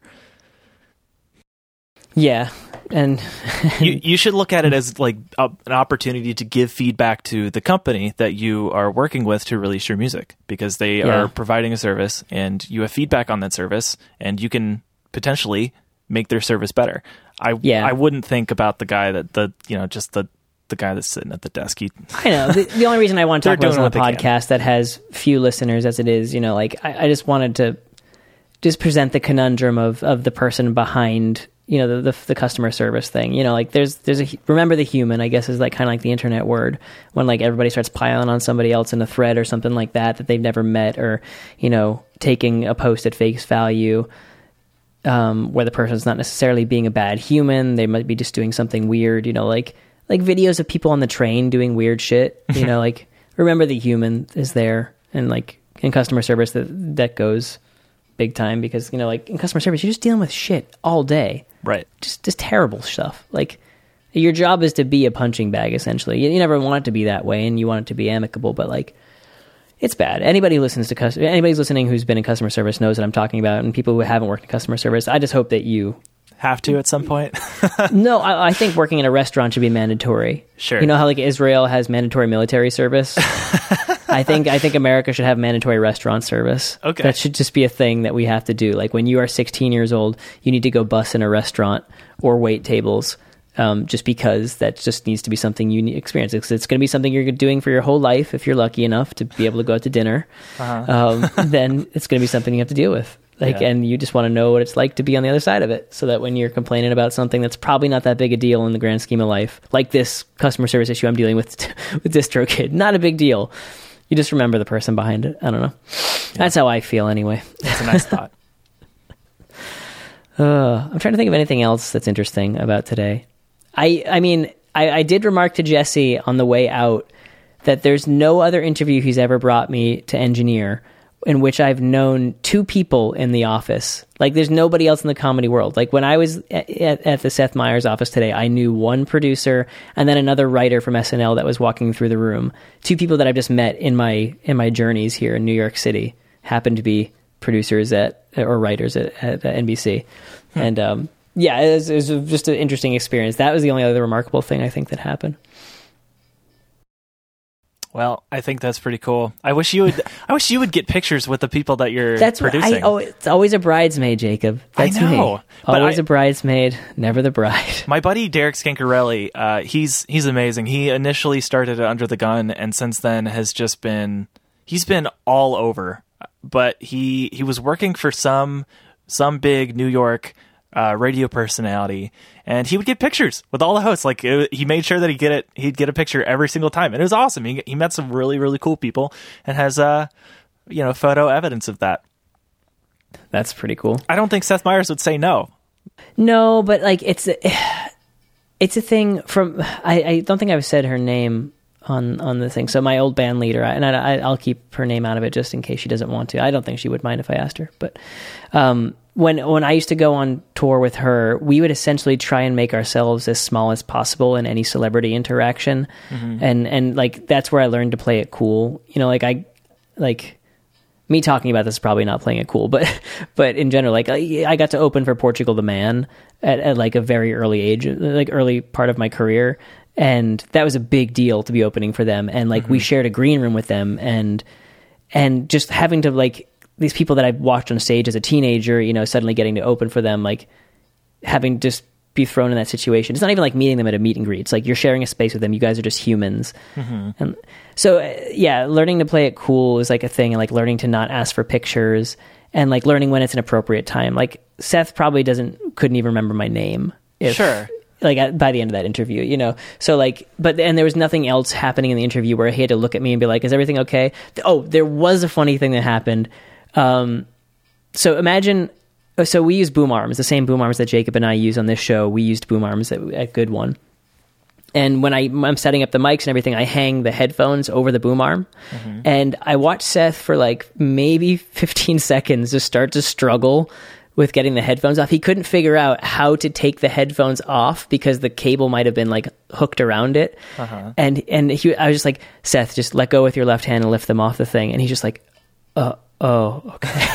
Yeah, and you you should look at it as like a, an opportunity to give feedback to the company that you are working with to release your music, because they yeah. are providing a service and you have feedback on that service, and you can potentially make their service better. I yeah. I wouldn't think about the guy that the you know just the the guy that's sitting at the desk. He, I know the, the only reason I want to talk about it on a podcast can. that has few listeners as it is, you know, like I, I just wanted to just present the conundrum of of the person behind, you know, the, the the customer service thing. You know, like there's there's a remember the human, I guess, is like kind of like the internet word, when like everybody starts piling on somebody else in a thread or something like that that they've never met, or, you know, taking a post at face value, um, where the person's not necessarily being a bad human, they might be just doing something weird. You know, like like videos of people on the train doing weird shit. You know, like remember the human is there, and like in customer service that that goes big time, because, you know, like in customer service, you're just dealing with shit all day. Right. Just just terrible stuff. Like, your job is to be a punching bag, essentially. You, you never want it to be that way, and you want it to be amicable, but like, it's bad. Anybody who listens to customer, anybody's listening who's been in customer service knows what I'm talking about, and people who haven't worked in customer service, I just hope that you have to at some point. No, I, I think working in a restaurant should be mandatory. Sure. You know how like Israel has mandatory military service? I think I think America should have mandatory restaurant service. Okay. That should just be a thing that we have to do. Like when you are sixteen years old, you need to go bus in a restaurant or wait tables, um, just because that just needs to be something you need experience. It's, it's going to be something you're doing for your whole life if you're lucky enough to be able to go out to dinner. Uh-huh. Um, then it's going to be something you have to deal with. Like, yeah. And you just want to know what it's like to be on the other side of it, so that when you're complaining about something that's probably not that big a deal in the grand scheme of life, like this customer service issue I'm dealing with with DistroKid, not a big deal. You just remember the person behind it. I don't know. Yeah. That's how I feel anyway. That's a nice thought. uh, I'm trying to think of anything else that's interesting about today. I, I mean, I, I did remark to Jesse on the way out that there's no other interview he's ever brought me to engineer in which I've known two people in the office. Like, there's nobody else in the comedy world. Like, when I was at, at, at the Seth Meyers office today, I knew one producer and then another writer from S N L that was walking through the room. Two people that I've just met in my in my journeys here in New York City happened to be producers at or writers at, at N B C. Hmm. And um, yeah, it was, it was just an interesting experience. That was the only other remarkable thing I think that happened. Well, I think that's pretty cool. I wish you would. I wish you would get pictures with the people that you're that's producing. What I, oh, it's always a bridesmaid, Jacob. That's I know, me. Always I, a bridesmaid, never the bride. My buddy Derek Scancarelli, uh, he's he's amazing. He initially started at Under the Gun, and since then has just been he's been all over. But he he was working for some some big New York uh, radio personality, and he would get pictures with all the hosts. Like, it, he made sure that he get it. He'd get a picture every single time, and it was awesome. He he met some really really cool people, and has uh you know photo evidence of that. That's pretty cool. I don't think Seth Meyers would say no. No, but like it's a, it's a thing from. I, I don't think I've said her name on on the thing. So my old band leader, and I, I'll keep her name out of it just in case she doesn't want to. I don't think she would mind if I asked her, but. Um, When when I used to go on tour with her, we would essentially try and make ourselves as small as possible in any celebrity interaction, mm-hmm. and and like that's where I learned to play it cool. You know, like I like me talking about this is probably not playing it cool, but but in general, like I, I got to open for Portugal the Man at, at like a very early age, like early part of my career, and that was a big deal to be opening for them. And like mm-hmm. we shared a green room with them, and and just having to like. These people that I watched on stage as a teenager, you know, suddenly getting to open for them, like having just be thrown in that situation. It's not even like meeting them at a meet and greet. It's like you're sharing a space with them. You guys are just humans. Mm-hmm. And so, uh, yeah, learning to play it cool is like a thing, and like learning to not ask for pictures and like learning when it's an appropriate time. Like Seth probably doesn't, couldn't even remember my name. If, sure. Like at, by the end of that interview, you know? So like, but, and there was nothing else happening in the interview where he had to look at me and be like, is everything okay? Oh, there was a funny thing that happened. Um, so imagine, So we use boom arms, the same boom arms that Jacob and I use on this show. We used boom arms at, at Good One. And when I, I'm setting up the mics and everything, I hang the headphones over the boom arm. Mm-hmm. And I watched Seth for like maybe fifteen seconds just start to struggle with getting the headphones off. He couldn't figure out how to take the headphones off because the cable might have been like hooked around it. Uh-huh. And and he, I was just like, Seth, just let go with your left hand and lift them off the thing. And he's just like, uh oh,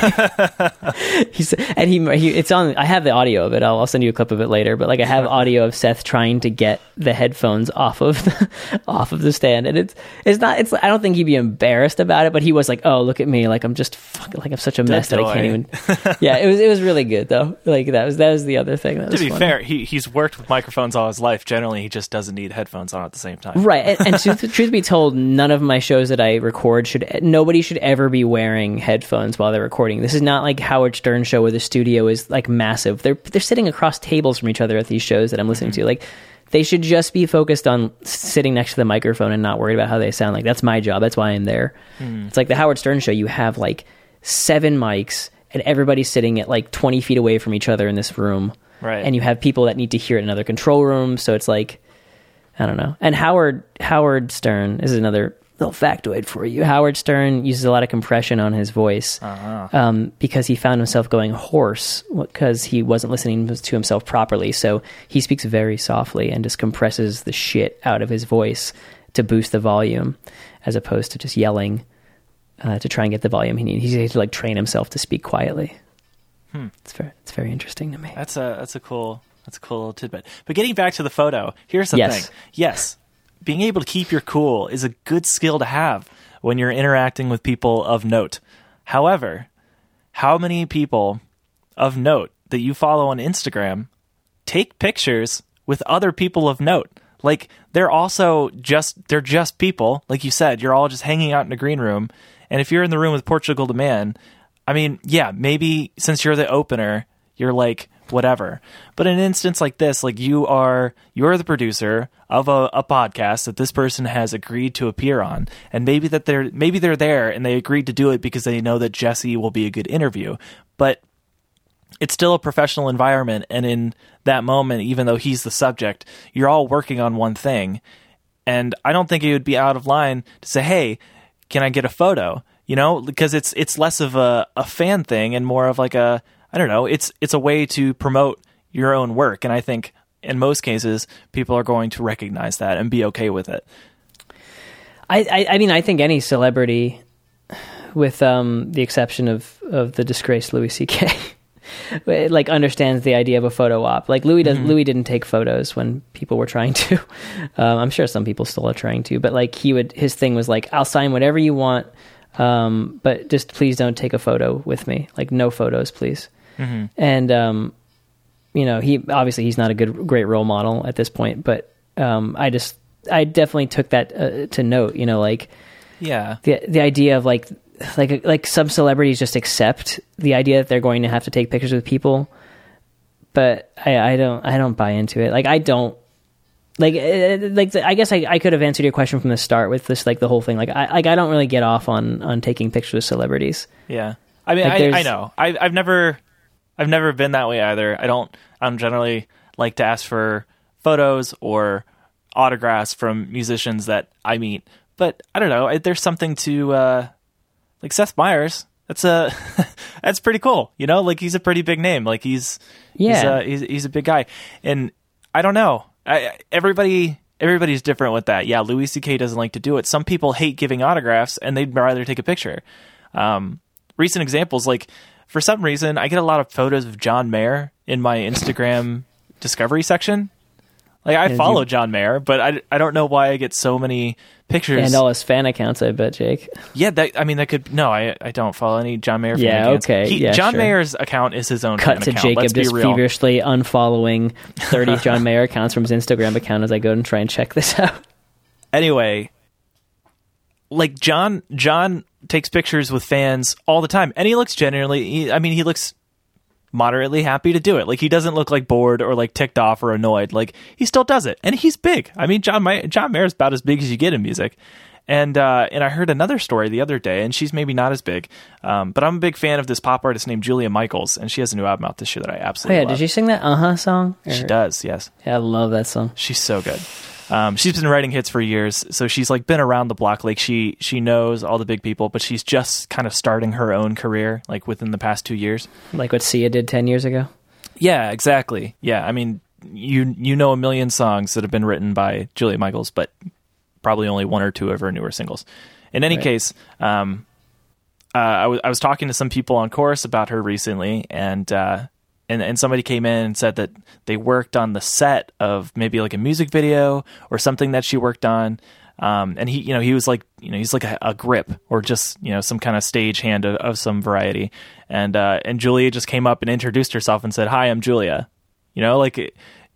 okay. He's and he, he it's on. I have the audio of it. I'll, I'll send you a clip of it later. But like, I have audio of Seth trying to get the headphones off of the, off of the stand, and it's it's not. It's I don't think he'd be embarrassed about it, but he was like, oh, look at me, like I'm just fucking, like I'm such a mess that I can't even. Yeah, it was it was really good though. Like that was that was the other thing. That to be funny. fair, he he's worked with microphones all his life. Generally, he just doesn't need headphones on at the same time. Right, and, and truth, truth be told, none of my shows that I record should nobody should ever be wearing headphones. Headphones while they're recording. This is not like Howard Stern show where the studio is like massive. They're they're sitting across tables from each other at these shows that I'm listening mm-hmm. to. Like they should just be focused on sitting next to the microphone and not worried about how they sound. Like that's my job. That's why I'm there. Mm. It's like the Howard Stern show. You have like seven mics and everybody's sitting at like twenty feet away from each other in this room. Right. And you have people that need to hear it in another control room. So it's like, I don't know. And Howard Howard Stern is another little factoid for you. Howard Stern uses a lot of compression on his voice uh-huh. um, because he found himself going hoarse because he wasn't listening to himself properly. So he speaks very softly and just compresses the shit out of his voice to boost the volume, as opposed to just yelling uh, to try and get the volume he needs. He has to like train himself to speak quietly. Hmm. It's very, it's very interesting to me. That's a that's a cool that's a cool little tidbit. But getting back to the photo, here's the yes. thing. Yes. Being able to keep your cool is a good skill to have when you're interacting with people of note. However, how many people of note that you follow on Instagram take pictures with other people of note? Like, they're also just, they're just people. Like you said, you're all just hanging out in a green room. And if you're in the room with Portugal the Man, I mean, yeah, maybe since you're the opener, you're like, whatever. But in an instance like this, like you are, you're the producer of a, a podcast that this person has agreed to appear on, and maybe that they're maybe they're there and they agreed to do it because they know that Jesse will be a good interview. But it's still a professional environment, and in that moment, even though he's the subject, you're all working on one thing. And I don't think it would be out of line to say, "Hey, can I get a photo?" You know, because it's it's less of a, a fan thing and more of like a, I don't know, it's it's a way to promote your own work. And I think in most cases, people are going to recognize that and be okay with it. I, I, I mean, I think any celebrity, with um, the exception of, of the disgraced Louis C K, like understands the idea of a photo op. Like Louis does, mm-hmm. Louis didn't take photos when people were trying to. Um, I'm sure some people still are trying to, but like he would, his thing was like, I'll sign whatever you want, um, but just please don't take a photo with me. Like no photos, please. Mm-hmm. And um, you know, he obviously he's not a good, great role model at this point, but um, I just, I definitely took that uh, to note. You know, like yeah, the the idea of like. Like like some celebrities just accept the idea that they're going to have to take pictures with people, but I, I don't I don't buy into it. Like I don't like like I guess I, I could have answered your question from the start with this like the whole thing. Like I like I don't really get off on, on taking pictures with celebrities. Yeah, I mean like I, I know I I've never I've never been that way either. I don't I'm generally like to ask for photos or autographs from musicians that I meet, but I don't know. There's something to. Uh, Like Seth Meyers, that's a that's pretty cool, you know. Like he's a pretty big name. Like he's yeah, he's a, he's, he's a big guy, and I don't know. I, everybody everybody's different with that. Yeah, Louis C K doesn't like to do it. Some people hate giving autographs, and they'd rather take a picture. Um, recent examples, like for some reason, I get a lot of photos of John Mayer in my Instagram discovery section. Like, I As follow you- John Mayer, but I, I don't know why I get so many pictures. And all his fan accounts, I bet, Jake. Yeah, that I mean, that could... No, I I don't follow any John Mayer fan Yeah, accounts. okay, He, yeah, John sure. Mayer's account is his own Cut fan to account. Jacob Let's be just real. feverishly unfollowing thirty John Mayer accounts from his Instagram account as I go and try and check this out. Anyway, like, John John takes pictures with fans all the time, and he looks genuinely... He, I mean, he looks... moderately happy to do it. Like, he doesn't look like bored or like ticked off or annoyed. Like, he still does it, and he's big. I mean, John May- John Mayer's about as big as you get in music. And uh, and I heard another story the other day, and she's maybe not as big, um, but I'm a big fan of this pop artist named Julia Michaels, and she has a new album out this year that I Oh absolutely yeah, love. did she sing that Uh-huh song? She Or- does, yes. Yeah, I love that song. She's so good. Um, she's been writing hits for years, so she's like been around the block. Like, she she knows all the big people, but she's just kind of starting her own career, like, within the past two years. Like what Sia did ten years ago? Yeah, exactly. Yeah, I mean, you you know a million songs that have been written by Julia Michaels, but probably only one or two of her newer singles. In any Right. case, um, uh, I, w- I was talking to some people on Chorus about her recently, and uh, and and somebody came in and said that they worked on the set of maybe like a music video or something that she worked on. Um, and he, you know, he was like, you know, he's like a, a grip or just, you know, some kind of stage hand of, of some variety. And, uh, and Julia just came up and introduced herself and said, "Hi, I'm Julia." You know, like,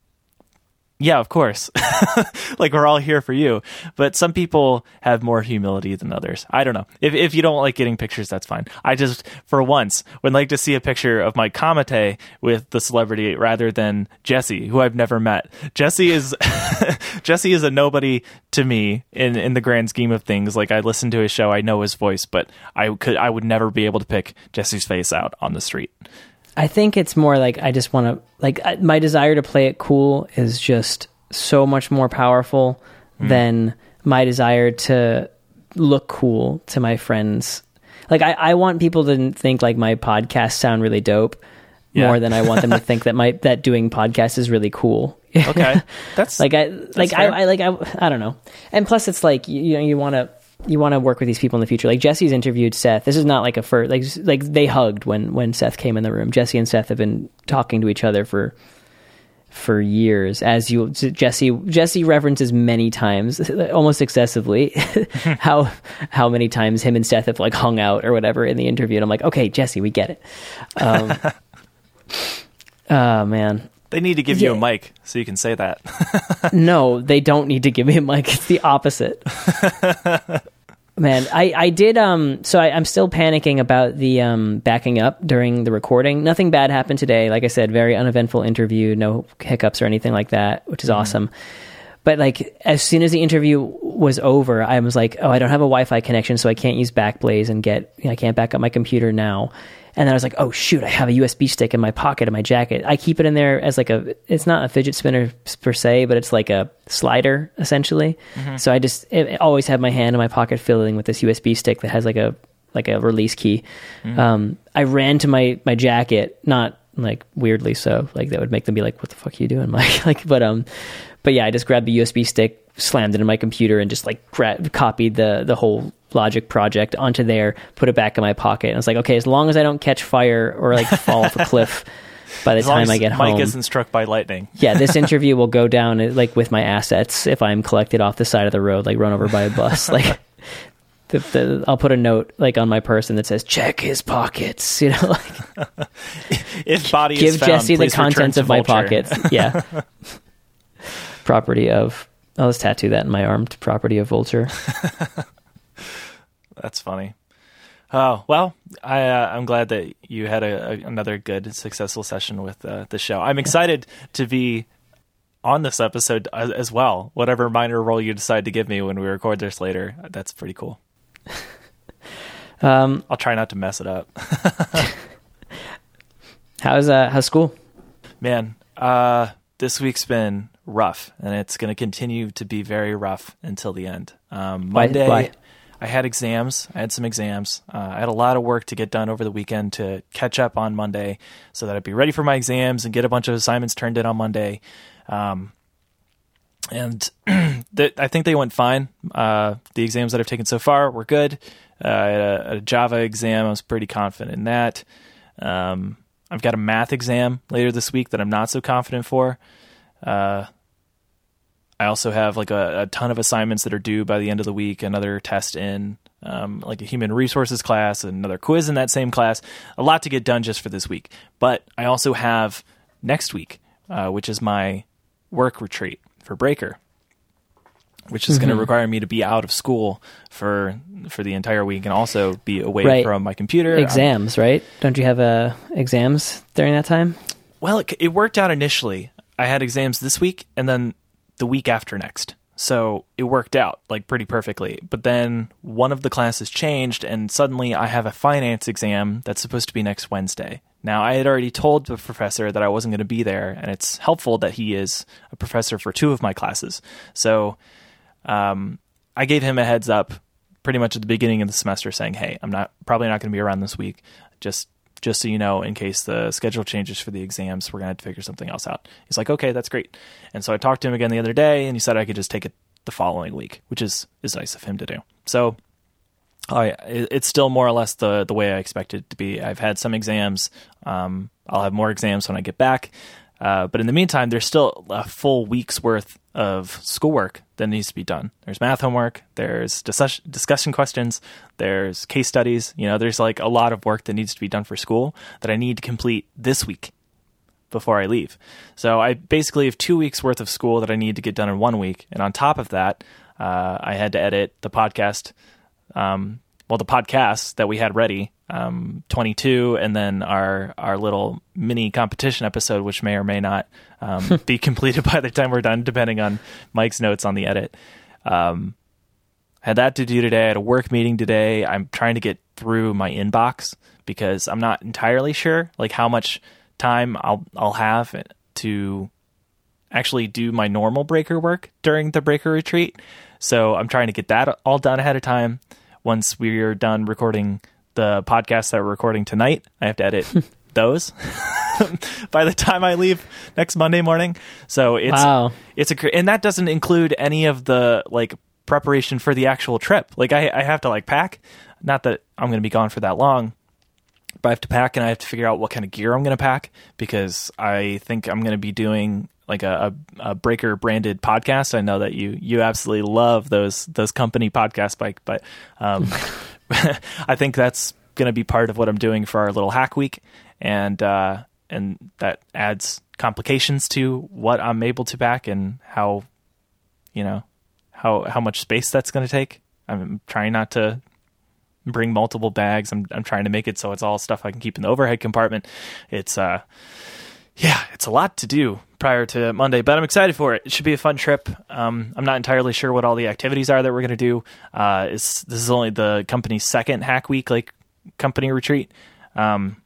yeah, of course. Like, we're all here for you. But some people have more humility than others. I don't know. If if you don't like getting pictures, that's fine. I just, for once, would like to see a picture of Mike Kamate with the celebrity rather than Jesse, who I've never met. Jesse is Jesse is a nobody to me in, in the grand scheme of things. Like, I listen to his show, I know his voice, but I could I would never be able to pick Jesse's face out on the street. I think it's more like I just want to, like, I- my desire to play it cool is just so much more powerful mm. than my desire to look cool to my friends. Like, I, I want people to think like my podcasts sound really dope Yeah. more than I want them to think that my, that doing podcasts is really cool. Okay. That's like, I, like, I, fair. I, like, I, I don't know. And plus it's like, you, you know, you want to, you want to work with these people in the future. Like, Jesse's interviewed Seth. This is not like a first, like, like they hugged when, when Seth came in the room. Jesse and Seth have been talking to each other for, for years. As you, Jesse, Jesse references many times, almost excessively, how, how many times him and Seth have like hung out or whatever in the interview. And I'm like, okay, Jesse, we get it. Um, oh man. They need to give you a Yeah. mic so you can say that. No, they don't need to give me a mic. It's the opposite. Man, I, I did, um, so I, I'm still panicking about the um, backing up during the recording. Nothing bad happened today. Like I said, very uneventful interview, no hiccups or anything like that, which is mm. awesome. But like, as soon as the interview was over, I was like, oh, I don't have a Wi-Fi connection, so I can't use Backblaze and get, you know, I can't back up my computer now. And then I was like, oh shoot, I have a U S B stick in my pocket in my jacket. I keep it in there as like a, it's not a fidget spinner per se, but it's like a slider essentially. Mm-hmm. So I just I always have my hand in my pocket fiddling with this U S B stick that has like a, like a release key. Mm-hmm. Um, I ran to my, my jacket, not like weirdly so, like that would make them be like, what the fuck are you doing, Mike? Like, but, um, but yeah, I just grabbed the U S B stick, slammed it in my computer and just like gra- copied the, the whole Logic project onto there, put it back in my pocket. And I was like, okay, as long as I don't catch fire or like fall off a cliff by the as long time as I get Mike home. Mike isn't struck by lightning. Yeah, this interview will go down like with my assets if I'm collected off the side of the road, like run over by a bus. Like, the, the, I'll put a note like on my person that says, check his pockets, you know, like if body give is found, Jesse the please return contents to of my Vulture. pockets. Yeah. Property of, I'll just tattoo that in my arm, property of Vulture. That's funny. Oh, well, I, uh, I'm glad that you had a, a, another good, successful session with uh, the show. I'm excited to be on this episode as, as well. Whatever minor role you decide to give me when we record this later, that's pretty cool. um, I'll try not to mess it up. how's uh, how's school? Man, uh, this week's been rough, and it's going to continue to be very rough until the end. Um, Monday... Why? Why? I had exams. I had some exams. Uh, I had a lot of work to get done over the weekend to catch up on Monday so that I'd be ready for my exams and get a bunch of assignments turned in on Monday. Um, and th- I think they went fine. Uh, the exams that I've taken so far were good. Uh, I had a, a Java exam. I was pretty confident in that. Um, I've got a math exam later this week that I'm not so confident for. Uh, I also have like a, a ton of assignments that are due by the end of the week, another test in um, like a human resources class, another quiz in that same class, a lot to get done just for this week. But I also have next week, uh, which is my work retreat for Breaker, which is mm-hmm. going to require me to be out of school for for the entire week and also be away right. from my computer. Exams, um, right? Don't you have uh, exams during that time? Well, it, it worked out initially. I had exams this week and then the week after next. So it worked out like pretty perfectly. But then one of the classes changed and suddenly I have a finance exam that's supposed to be next Wednesday. Now, I had already told the professor that I wasn't going to be there, and it's helpful that he is a professor for two of my classes. So um, I gave him a heads up pretty much at the beginning of the semester saying, hey, I'm not probably not going to be around this week. Just just so you know, in case the schedule changes for the exams, we're going to have to figure something else out. He's like, okay, that's great. And so I talked to him again the other day, and he said I could just take it the following week, which is, is nice of him to do. So I, it's still more or less the, the way I expected it to be. I've had some exams. Um, I'll have more exams when I get back. Uh, but in the meantime, there's still a full week's worth of schoolwork that needs to be done. There's math homework, there's discuss- discussion questions, there's case studies. You know, there's like a lot of work that needs to be done for school that I need to complete this week before I leave. So I basically have two weeks worth of school that I need to get done in one week. And on top of that, uh, I had to edit the podcast, um, well, the podcasts that we had ready, um, twenty-two, and then our, our little mini competition episode, which may or may not um, be completed by the time we're done, depending on Mike's notes on the edit. Um, had that to do today. I had a work meeting today. I'm trying to get through my inbox because I'm not entirely sure like how much time I'll I'll have to actually do my normal Breaker work during the Breaker retreat. So I'm trying to get that all done ahead of time. Once we're done recording the podcast that we're recording tonight, I have to edit those by the time I leave next Monday morning. So it's wow. it's a and that doesn't include any of the like preparation for the actual trip. Like I, I have to like pack. Not that I'm going to be gone for that long, but I have to pack and I have to figure out what kind of gear I'm going to pack because I think I'm going to be doing like a, a, a Breaker branded podcast. I know that you you absolutely love those those company podcasts, Mike, but um, I think that's going to be part of what I'm doing for our little hack week, and uh, and that adds complications to what I'm able to pack and how you know how how much space that's going to take. I'm trying not to bring multiple bags. I'm I'm trying to make it so it's all stuff I can keep in the overhead compartment. It's uh yeah, it's a lot to do prior to Monday, but I'm excited for it. It should be a fun trip. Um, I'm not entirely sure what all the activities are that we're going to do. Uh, it's, this is only the company's second hack week, like company retreat. Um,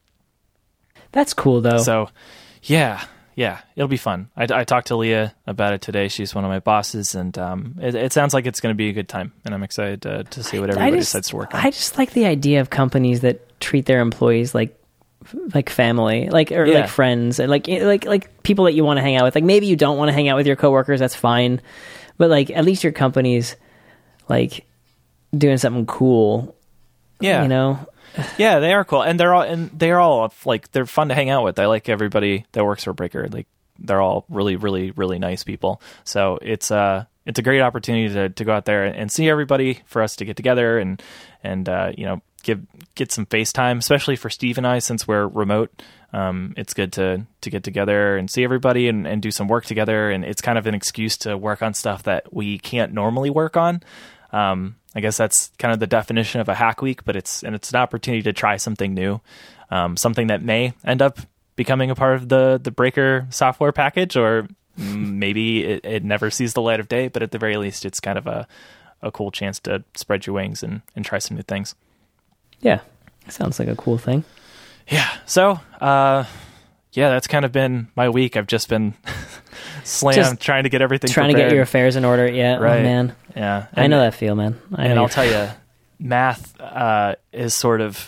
That's cool though. So yeah, yeah, it'll be fun. I, I talked to Leah about it today. She's one of my bosses, and um, it, it sounds like it's going to be a good time, and I'm excited to, to see what everybody just, decides to work on. I just like the idea of companies that treat their employees like like family, like or Yeah. like friends, and like like like people that you want to hang out with. Like maybe you don't want to hang out with your coworkers, that's fine, but like at least your company's like doing something cool. Yeah, you know. Yeah, they are cool, and they're all and they're all like they're fun to hang out with. I like everybody that works for Breaker. Like they're all really, really, really nice people. So it's uh it's a great opportunity to, to go out there and see everybody, for us to get together and and uh, you know give get some FaceTime, especially for Steve and I, since we're remote. Um, it's good to to get together and see everybody and, and do some work together. And it's kind of an excuse to work on stuff that we can't normally work on. Um, I guess that's kind of the definition of a hack week, but it's and it's an opportunity to try something new, um, something that may end up becoming a part of the the Breaker software package, or maybe it, it never sees the light of day. But at the very least, it's kind of a a cool chance to spread your wings and, and try some new things. Yeah, sounds like a cool thing. Yeah. So, uh, yeah, that's kind of been my week. I've just been slammed Just trying to get everything Trying prepared. to get your affairs in order. Yeah, Right. oh, man. Yeah. I know that feel, man. I and know I'll you're- tell you, math uh, is sort of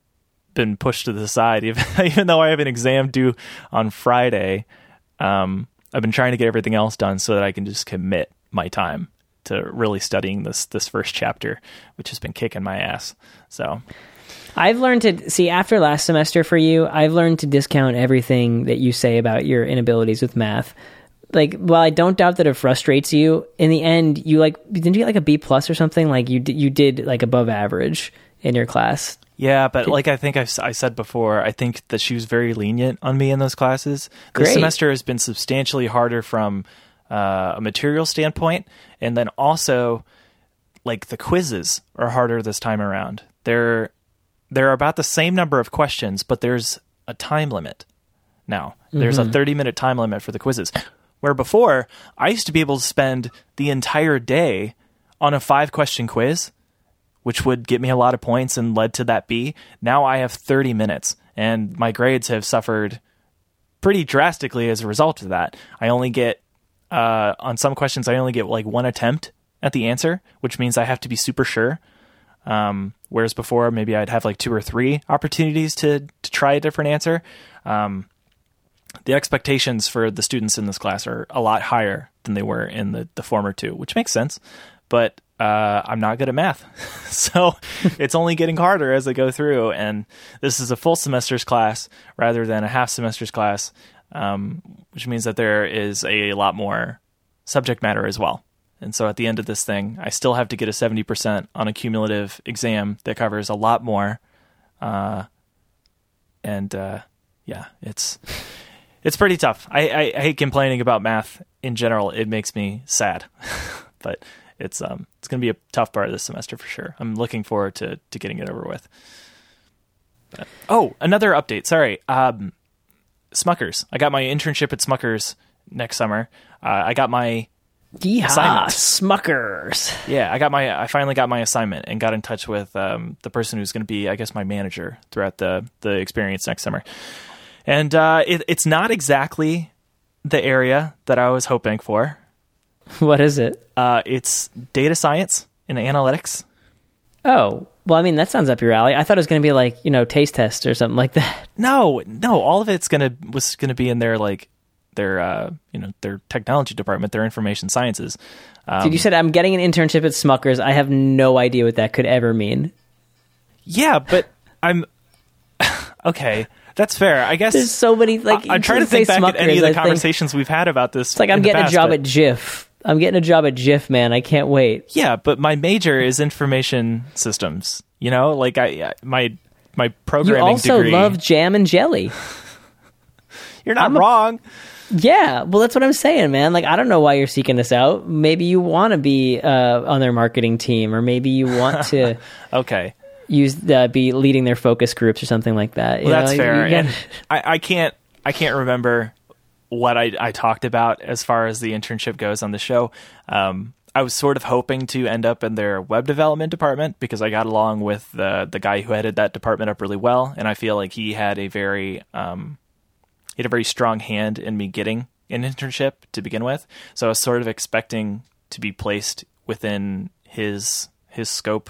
been pushed to the side. Even, even though I have an exam due on Friday, um, I've been trying to get everything else done so that I can just commit my time to really studying this this first chapter, which has been kicking my ass. So I've learned to see after last semester for you, I've learned to discount everything that you say about your inabilities with math. like, while I don't doubt that it frustrates you, in the end, you like, didn't you get like a B plus or something? Like you did, you did like above average in your class. Yeah, but like I think I've, I said before, I think that she was very lenient on me in those classes. This Great. semester has been substantially harder from uh, a material standpoint, and then also like the quizzes are harder this time around. They're they're about the same number of questions, but there's a time limit now. There's mm-hmm. a thirty minute time limit for the quizzes. Where before, I used to be able to spend the entire day on a five question quiz, which would get me a lot of points and led to that B. Now I have thirty minutes, and my grades have suffered pretty drastically as a result of that. I only get, uh, on some questions, I only get like one attempt at the answer, which means I have to be super sure. Um, whereas before, maybe I'd have like two or three opportunities to, to try a different answer. Um, the expectations for the students in this class are a lot higher than they were in the, the former two, which makes sense. But uh, I'm not good at math. So it's only getting harder as I go through. And this is a full semester's class rather than a half semester's class, um, which means that there is a lot more subject matter as well. And so at the end of this thing, I still have to get a seventy percent on a cumulative exam that covers a lot more. Uh, and uh, yeah, it's it's pretty tough. I, I, I hate complaining about math in general. It makes me sad. But it's um it's going to be a tough part of this semester for sure. I'm looking forward to, to getting it over with. But, oh, another update. Sorry. Um, Smuckers. I got my internship at Smuckers next summer. Uh, I got my Yeehaw, assignment. Smuckers. Yeah, I got my. I finally got my assignment and got in touch with um, the person who's going to be, I guess, my manager throughout the the experience next summer. And uh, it, it's not exactly the area that I was hoping for. What is it? Uh, it's data science and analytics. Oh, well, I mean, that sounds up your alley. I thought it was going to be like, you know, taste test or something like that. No, no, all of it's gonna was going to be in their like. their uh, you know their technology department, their information sciences. Um, Dude, you said I'm getting an internship at Smuckers. I have no idea what that could ever mean. Yeah, but I'm okay. That's fair. I guess there's so many. Like I, I'm trying to think back Smuckers, at any of the I conversations we've had about this. It's like I'm getting past, a job but, at Jif. I'm getting a job at Jif, man. I can't wait. Yeah, but my major is information systems. You know, like I my my programming You also degree. love jam and jelly. You're not I'm a- wrong. Yeah, well, that's what I'm saying, man. Like, I don't know why you're seeking this out. Maybe you want to be uh, on their marketing team, or maybe you want to okay use the, be leading their focus groups or something like that. Well, you that's know, fair. you gotta... And I, I can't I can't remember what I, I talked about as far as the internship goes on the show. Um, I was sort of hoping to end up in their web development department because I got along with the the guy who headed that department up really well, and I feel like he had a very um, he had a very strong hand in me getting an internship to begin with. So I was sort of expecting to be placed within his his scope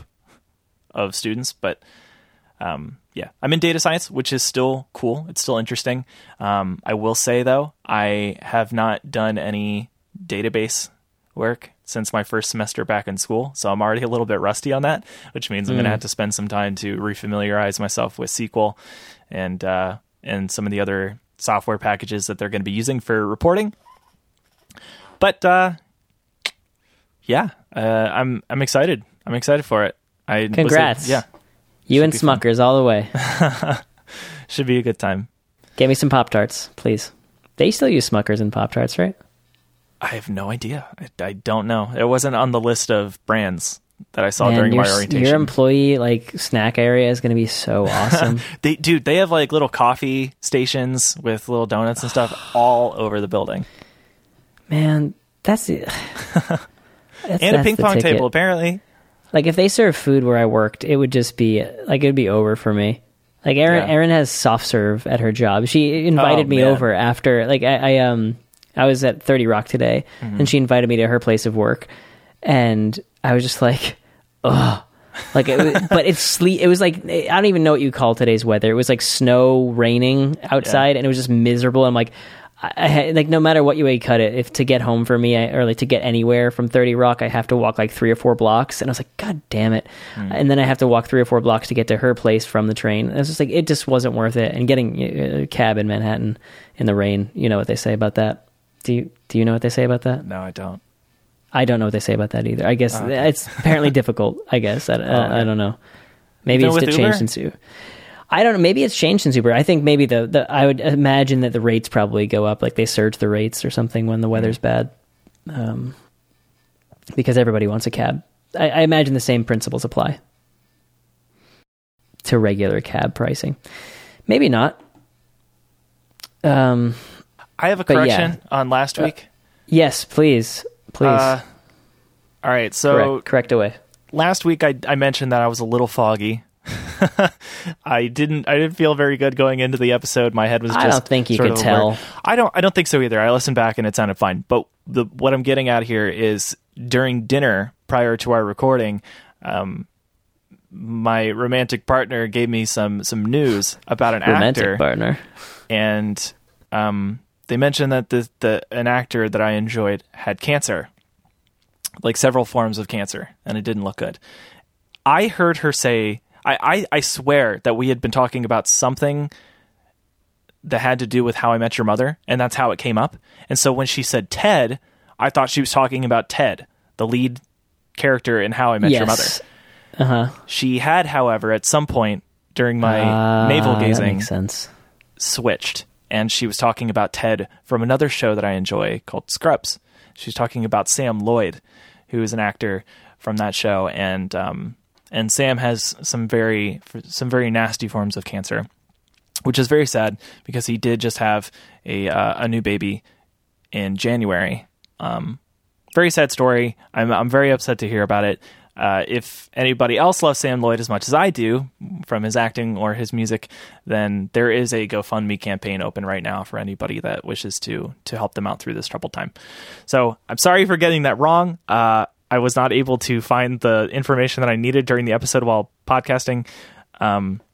of students. But um, yeah, I'm in data science, which is still cool. It's still interesting. Um, I will say, though, I have not done any database work since my first semester back in school. So I'm already a little bit rusty on that, which means I'm mm. going to have to spend some time to refamiliarize myself with S Q L and uh, and some of the other software packages that they're going to be using for reporting. But uh, yeah, uh, I'm I'm excited. I'm excited for it. I Congrats. A, yeah. You and Smuckers all the way. Should be a good time. Get me some Pop-Tarts, please. They still use Smuckers and Pop-Tarts, right? I have no idea. I, I don't know. It wasn't on the list of brands that I saw Man, during your, my orientation. Your employee like snack area is going to be so awesome. they, dude, they have like little coffee stations with little donuts and stuff all over the building. Man, that's it. That's, and a ping pong ticket. Table, apparently. Like if they serve food where I worked, it would just be like it'd be over for me. Like Erin, yeah. Erin has soft serve at her job. She invited oh, me man. over after. Like I, I um I was at thirty Rock today, mm-hmm. and she invited me to her place of work, and I was just like, ugh. Like, it was, but it's sleet. It was like I don't even know what you call today's weather. It was like snow, raining outside, yeah. and it was just miserable. I'm like. I had, like no matter what you way you cut it, if to get home for me I, or like to get anywhere from thirty Rock, I have to walk like three or four blocks, and I was like, God damn it! Mm. And then I have to walk three or four blocks to get to her place from the train. And it's just like it just wasn't worth it. And getting a cab in Manhattan in the rain, you know what they say about that. Do you do you know what they say about that? No, I don't. I don't know what they say about that either. I guess Oh, okay. it's apparently difficult. I guess I, Oh, I, okay. I don't know. Maybe Even it's with changed Uber? since Uber. I don't know. Maybe it's changed since Uber. I think maybe the, the I would imagine that the rates probably go up, like they surge the rates or something when the weather's bad, um, because everybody wants a cab. I, I imagine the same principles apply to regular cab pricing. Maybe not. Um, I have a But correction yeah. on last Uh, week. yes, please, please Uh, all right, so correct, correct away. last week I, I mentioned that I was a little foggy. I didn't I didn't feel very good going into the episode. My head was just I don't think you sort could of a tell. blur. I don't I don't think so either. I listened back and it sounded fine. But the what I'm getting at here is during dinner prior to our recording, um, my romantic partner gave me some some news about an Romantic actor, partner. and um, they mentioned that the the an actor that I enjoyed had cancer, like several forms of cancer, and it didn't look good. I heard her say, I, I, I swear that we had been talking about something that had to do with How I Met Your Mother, and that's how it came up. And so when she said Ted, I thought she was talking about Ted, the lead character in How I Met Your Mother. Yes. Uh huh. She had, however, at some point during my Ah, navel that gazing, makes sense. switched, and she was talking about Ted from another show that I enjoy called Scrubs. She was talking about Sam Lloyd, who is an actor from that show, and um, and Sam has some very some very nasty forms of cancer, which is very sad because he did just have a uh, a new baby in January. Um, very sad story. I'm I'm very upset to hear about it. Uh, if anybody else loves Sam Lloyd as much as I do from his acting or his music, then there is a GoFundMe campaign open right now for anybody that wishes to to help them out through this troubled time. So I'm sorry for getting that wrong. Uh, I was not able to find the information that I needed during the episode while podcasting, um,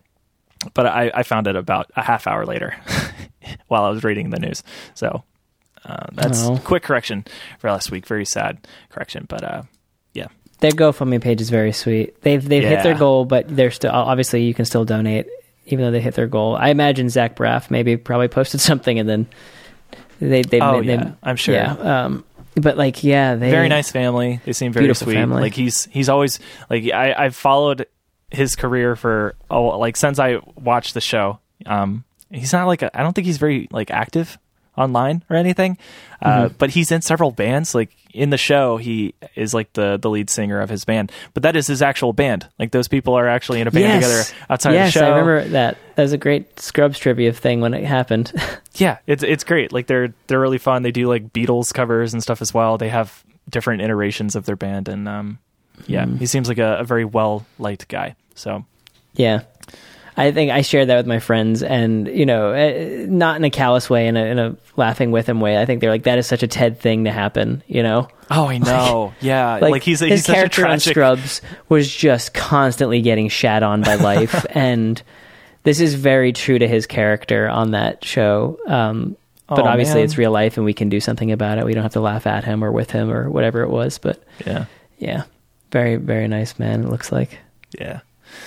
but I, I found it about a half hour later while I was reading the news. So uh, that's Oh. a quick correction for last week. Very sad correction, but uh, yeah. Their GoFundMe page is very sweet. They've they've hit their Yeah. goal, but they're still obviously you can still donate even though they hit their goal. I imagine Zach Braff maybe probably posted something and then they they Oh, they, yeah, I'm sure. Yeah, um, but like yeah, they Very nice family. They seem very Beautiful sweet. family. Like he's he's always like I I've followed his career for oh like since I watched the show. Um, he's not like a, I don't think he's very like active online or anything, uh, Mm-hmm. but he's in several bands. Like in the show, he is like the the lead singer of his band. But that is his actual band. Like those people are actually in a band yes. together outside yes, of the show. I remember that. That was a great Scrubs trivia thing when it happened. Yeah, it's it's great. Like they're they're really fun. They do like Beatles covers and stuff as well. They have different iterations of their band, and um, yeah, Mm. he seems like a, a very well liked guy. So Yeah. I think I shared that with my friends, and you know, eh, not in a callous way, in a, in a laughing with him way. I think they're like, that is such a Ted thing to happen, you know. oh, I know, yeah, Like, like, he's his he's such a character on tragic. Scrubs was just constantly getting shat on by life, and this is very true to his character on that show. Um, but Oh, obviously, man. it's real life, and we can do something about it. We don't have to laugh at him or with him or whatever it was. But Yeah, yeah, very very nice man. It looks like. yeah.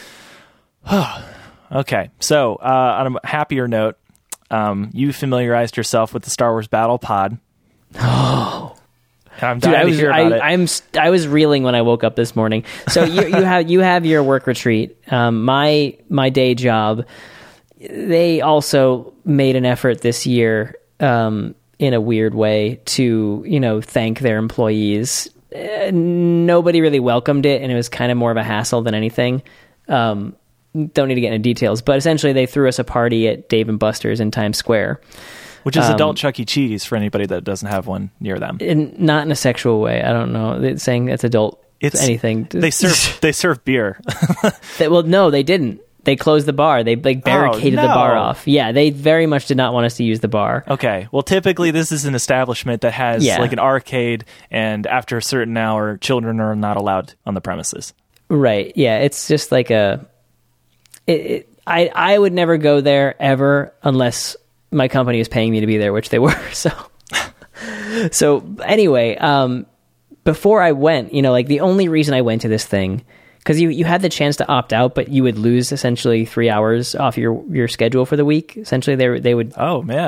Okay, so uh, on a happier note, um, you familiarized yourself with the Star Wars Battle Pod. Oh. And I'm Dude, dying I was to hear about I, it. I'm st- I was reeling when I woke up this morning. So you you have you have your work retreat. Um, my my day job. They also made an effort this year, um, in a weird way, to you know thank their employees. Uh, nobody really welcomed it, and it was kind of more of a hassle than anything. Um, don't need to get into details, but essentially they threw us a party at Dave and Buster's in Times Square. Which is um, adult Chuck E. Cheese for anybody that doesn't have one near them. In, not in a sexual way. I don't know. It's saying it's adult. It's anything. They serve they serve beer. They, well, no, they didn't. They closed the bar. They like barricaded Oh, the bar no. off. Yeah, they very much did not want us to use the bar. Okay. Well, typically this is an establishment that has Yeah. like an arcade, and after a certain hour, children are not allowed on the premises. Right. Yeah, it's just like a. It, it, I I would never go there ever unless my company was paying me to be there, which they were. So. So anyway, um, before I went, you know, like the only reason I went to this thing, because you, you had the chance to opt out, but you would lose essentially three hours off your, your schedule for the week. Essentially, they they would Oh man.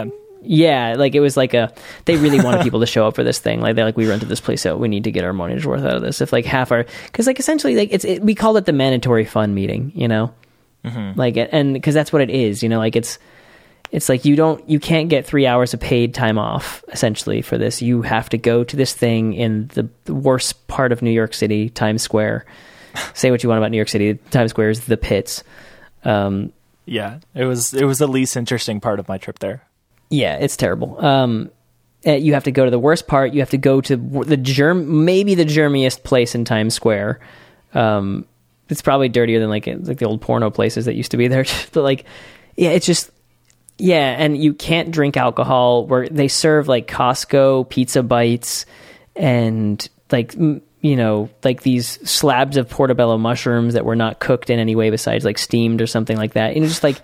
Yeah, like it was like a they really wanted people to show up for this thing. Like they're like, we rented this place out, we need to get our money's worth out of this. If like half our, because like essentially like it's it, we called it the mandatory fun meeting, you know, mm-hmm. like and because that's what it is, you know, like it's it's like you don't you can't get three hours of paid time off essentially for this. You have to go to this thing in the, the worst part of New York City, Times Square. Say what you want about New York City, Times Square is the pits. Um, yeah, it was it was the least interesting part of my trip there. Yeah, it's terrible. Um, you have to go to the worst part. You have to go to the germ, maybe the germiest place in Times Square. Um, it's probably dirtier than like like the old porno places that used to be there. But like, yeah, it's just yeah, and you can't drink alcohol. Where they serve like Costco pizza bites and like you know like these slabs of portobello mushrooms that were not cooked in any way besides like steamed or something like that. You know, just like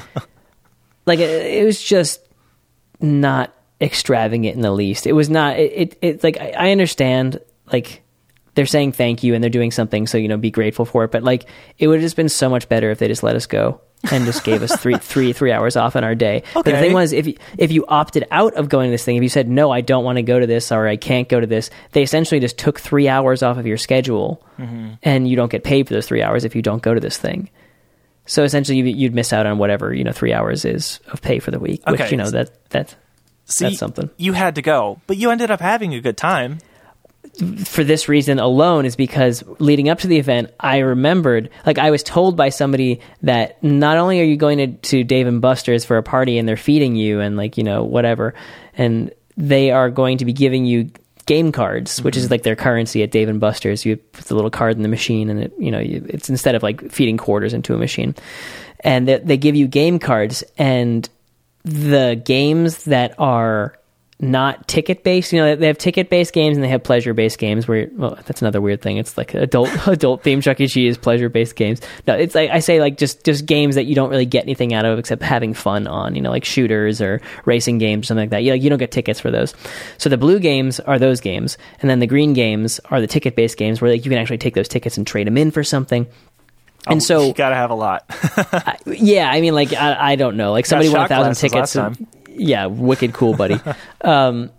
like it, it was just not extravagant in the least. It was not it, it it's like I, I understand like they're saying thank you and they're doing something, so you know be grateful for it, but like it would have just been so much better if they just let us go and just gave us three three three hours off in our day. Okay. But the thing was, if you, if you opted out of going to this thing, if you said no, I don't want to go to this or I can't go to this, they essentially just took three hours off of your schedule, mm-hmm. and you don't get paid for those three hours if you don't go to this thing. So essentially, you'd miss out on whatever you know three hours is of pay for the week, which okay. you know that that See, that's something. You had to go, but you ended up having a good time. For this reason alone is because leading up to the event, I remembered, like I was told by somebody that not only are you going to, to Dave and Buster's for a party and they're feeding you and like you know whatever, and they are going to be giving you game cards, mm-hmm. which is like their currency at Dave and Buster's. You put the little card in the machine, and it, you know, you, it's instead of like feeding quarters into a machine, and they, they give you game cards, and the games that are not ticket based, you know, they have ticket based games and they have pleasure based games. Where well, that's another weird thing. It's like adult adult themed Chuck E. Cheese pleasure based games. No, it's like I say like just just games that you don't really get anything out of except having fun on. You know, like shooters or racing games, something like that. You like you don't get tickets for those. So the blue games are those games, and then the green games are the ticket based games where like you can actually take those tickets and trade them in for something. And oh, so you gotta have a lot. I, yeah, I mean, like I, I don't know, like somebody won a thousand tickets. And, yeah, wicked cool, buddy. um,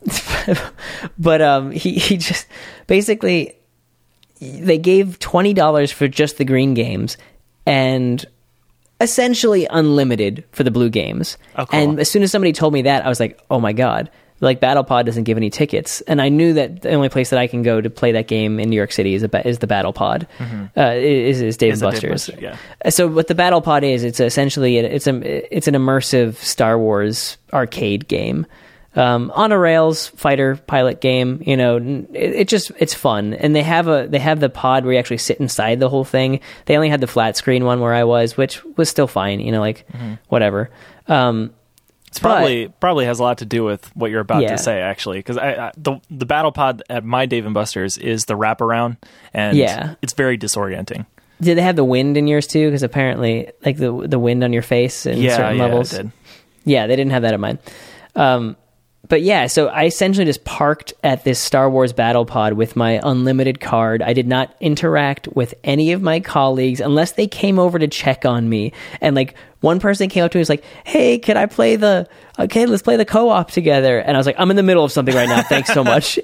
but um, he he just basically they gave twenty dollars for just the green games and essentially unlimited for the blue games. Oh, cool. And as soon as somebody told me that, I was like, oh my god. Like BattlePod doesn't give any tickets, and I knew that the only place that I can go to play that game in New York City is a, is the BattlePod, mm-hmm. uh, is is Dave and Buster's. Dave Buster, yeah. So what the BattlePod is, it's essentially it's a it's an immersive Star Wars arcade game, um, on a rails fighter pilot game. You know, it, it just it's fun, and they have a they have the pod where you actually sit inside the whole thing. They only had the flat screen one where I was, which was still fine. You know, like mm-hmm. whatever. Um, It's probably but, probably has a lot to do with what you're about yeah. to say, actually, because I, I, the the battle pod at my Dave and Buster's is the wraparound, and yeah. it's very disorienting. Did they have the wind in yours too? Because apparently, like the the wind on your face in yeah, certain yeah, levels. It did. Yeah, they didn't have that in mine. Um, but yeah, so I essentially just parked at this Star Wars battle pod with my unlimited card. I did not interact with any of my colleagues unless they came over to check on me. And like one person came up to me and was like, hey, can I play the, okay, let's play the co-op together. And I was like, I'm in the middle of something right now. Thanks so much.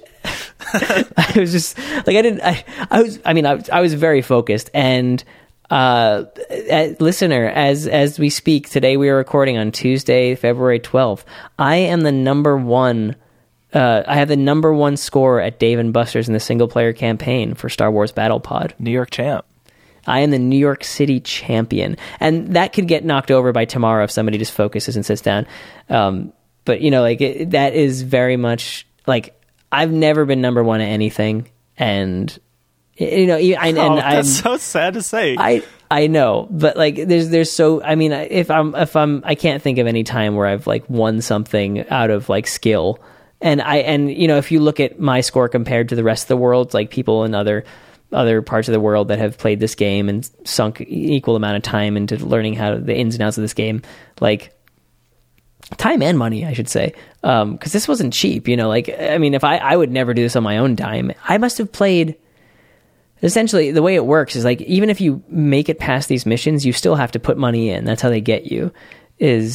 I was just like, I didn't, I, I was, I mean, I, I was very focused. And uh, uh, listener, as as we speak today, we are recording on Tuesday, February twelfth. I am the number one. Uh, I have the number one score at Dave and Buster's in the single player campaign for Star Wars Battle Pod. New York champ. I am the New York City champion, and that could get knocked over by tomorrow if somebody just focuses and sits down. Um, but you know, like it, that is very much like I've never been number one at anything, and. You know, I, and oh, that's I'm, so sad to say. I I know, but like, there's there's so I mean, if I'm if I'm I can't think of any time where I've like won something out of like skill, and I and you know, if you look at my score compared to the rest of the world, like people in other other parts of the world that have played this game and sunk equal amount of time into learning how the ins and outs of this game, like time and money, I should say, because um, this wasn't cheap. You know, like I mean, if I I would never do this on my own dime, I must have played. Essentially, the way it works is like even if you make it past these missions, you still have to put money in. That's how they get you. Is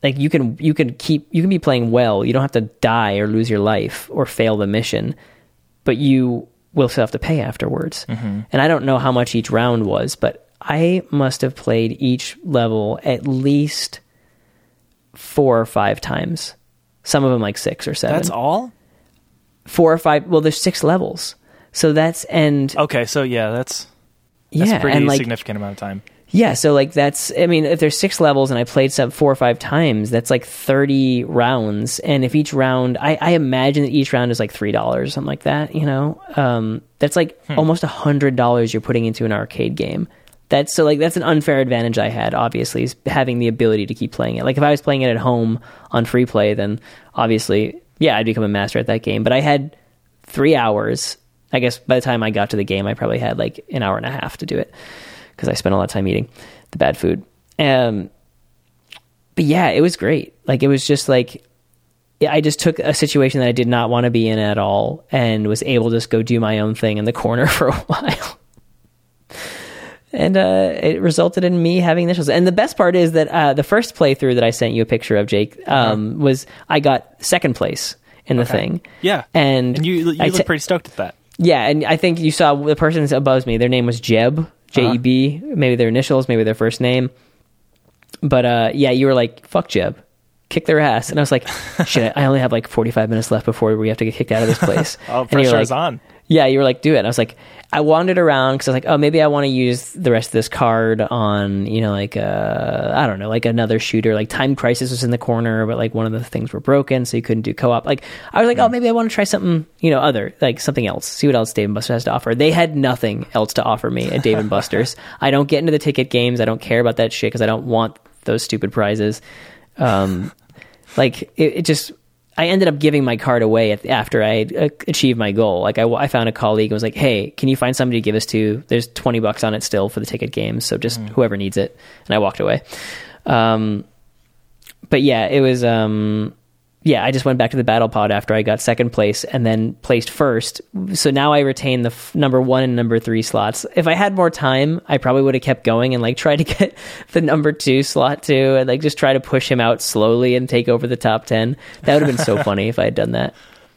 like you can you can keep you can be playing well. You don't have to die or lose your life or fail the mission, but you will still have to pay afterwards. Mm-hmm. And I don't know how much each round was, but I must have played each level at least four or five times. Some of them like six or seven. That's all? Four or five. Well, there's six levels. So that's, and... Okay, so yeah, that's, that's yeah, a pretty and like, significant amount of time. Yeah, so like that's, I mean, if there's six levels and I played some four or five times, that's like thirty rounds. And if each round, I, I imagine that each round is like three dollars, something like that, you know? Um, that's like hmm. almost one hundred dollars you're putting into an arcade game. That's so like, that's an unfair advantage I had, obviously, is having the ability to keep playing it. Like if I was playing it at home on free play, then obviously, yeah, I'd become a master at that game. But I had three hours. I guess by the time I got to the game, I probably had like an hour and a half to do it, because I spent a lot of time eating the bad food. Um, but yeah, it was great. Like, it was just like, I just took a situation that I did not want to be in at all and was able to just go do my own thing in the corner for a while. And uh, it resulted in me having initials. And the best part is that uh, the first playthrough that I sent you a picture of, Jake, um, uh-huh. was I got second place in the okay. thing. Yeah. And, and you, you look pretty stoked at that. Yeah, and I think you saw the person above me, their name was Jeb. J E B, uh-huh. maybe their initials, maybe their first name. But uh, yeah, you were like, fuck Jeb, kick their ass. And I was like, shit, I only have like forty-five minutes left before we have to get kicked out of this place. Oh, and pressure like, is on. Yeah, you were like, do it. And I was like, I wandered around because I was like, oh, maybe I want to use the rest of this card on, you know, like, uh, I don't know, like another shooter. Like Time Crisis was in the corner, but like one of the things were broken, so you couldn't do co-op. Like, I was like, oh, maybe I want to try something, you know, other, like something else. See what else Dave and Buster's has to offer. They had nothing else to offer me at Dave and Buster's. I don't get into the ticket games. I don't care about that shit because I don't want those stupid prizes. Um, like, it, it just... I ended up giving my card away at, after I had uh, achieved my goal. Like I, I found a colleague and was like, hey, can you find somebody to give us to? There's twenty bucks on it still for the ticket games. So just mm. whoever needs it. And I walked away. Um, but yeah, it was, um, yeah, I just went back to the battle pod after I got second place and then placed first. So now I retain the f- number one and number three slots. If I had more time, I probably would have kept going and like tried to get the number two slot too, and like just try to push him out slowly and take over the top ten. That would have been so funny if I had done that.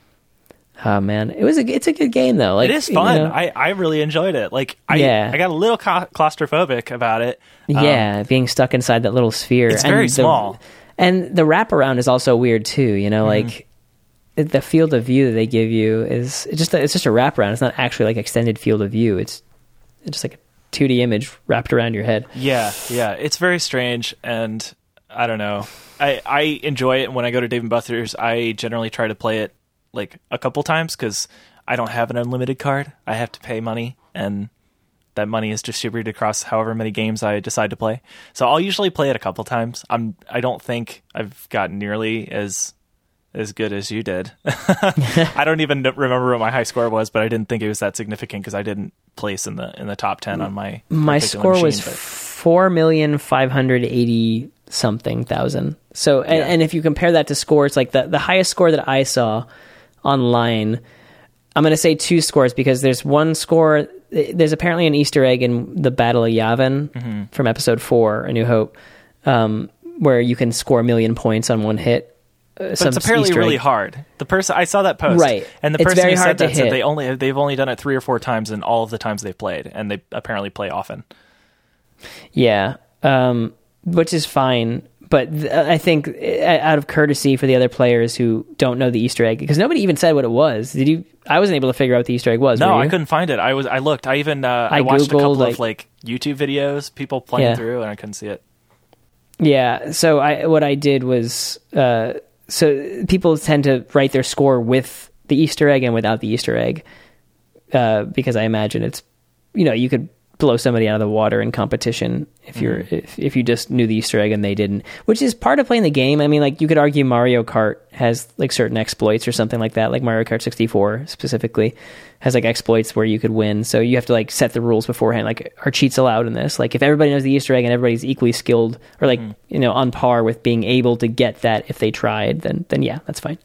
Oh man, it was a it's a good game though. Like, it is fun. You know, I, I really enjoyed it. Like I yeah. I got a little claustrophobic about it. Yeah, um, being stuck inside that little sphere. It's very and small. The, and the wraparound is also weird too. You know, mm-hmm. like the field of view that they give you is it's just it's just a wraparound. It's not actually like extended field of view. It's it's just like a two D image wrapped around your head. Yeah, yeah. It's very strange, and I don't know. I I enjoy it when I go to Dave and Buster's. I generally try to play it like a couple times because I don't have an unlimited card. I have to pay money, and that money is distributed across however many games I decide to play. So I'll usually play it a couple times. I'm I don't think I've gotten nearly as as good as you did. I don't even remember what my high score was, but I didn't think it was that significant because I didn't place in the in the top ten on my my score machine, was but... four million five hundred eighty something thousand. So and, yeah. and if you compare that to scores, like the the highest score that I saw online, I'm going to say two scores because there's one score. There's apparently an Easter egg in the Battle of Yavin mm-hmm. from episode four, A New Hope, um, where you can score a million points on one hit. Uh, but it's apparently Easter really egg. hard. The person I saw that post, right? And the it's person very who hard said to that hit. said they only they've only done it three or four times in all of the times they've played, and they apparently play often. Yeah, um, which is fine. But th- I think out of courtesy for the other players who don't know the Easter egg, because nobody even said what it was. Did you? I wasn't able to figure out what the Easter egg was. No, were you? I couldn't find it. I was. I looked. I even. Uh, I, I watched Googled, a couple like, of like YouTube videos, people playing yeah. through, and I couldn't see it. Yeah. So I, what I did was, uh, so people tend to write their score with the Easter egg and without the Easter egg, uh, because I imagine it's, you know, you could blow somebody out of the water in competition if you're mm-hmm. if, if you just knew the Easter egg and they didn't, which is part of playing the game. I mean, like you could argue Mario Kart has like certain exploits or something like that, like Mario Kart sixty-four specifically has like exploits where you could win. So you have to like set the rules beforehand. Like, are cheats allowed in this? Like if everybody knows the Easter egg and everybody's equally skilled or like mm-hmm. you know on par with being able to get that if they tried, then then yeah, that's fine.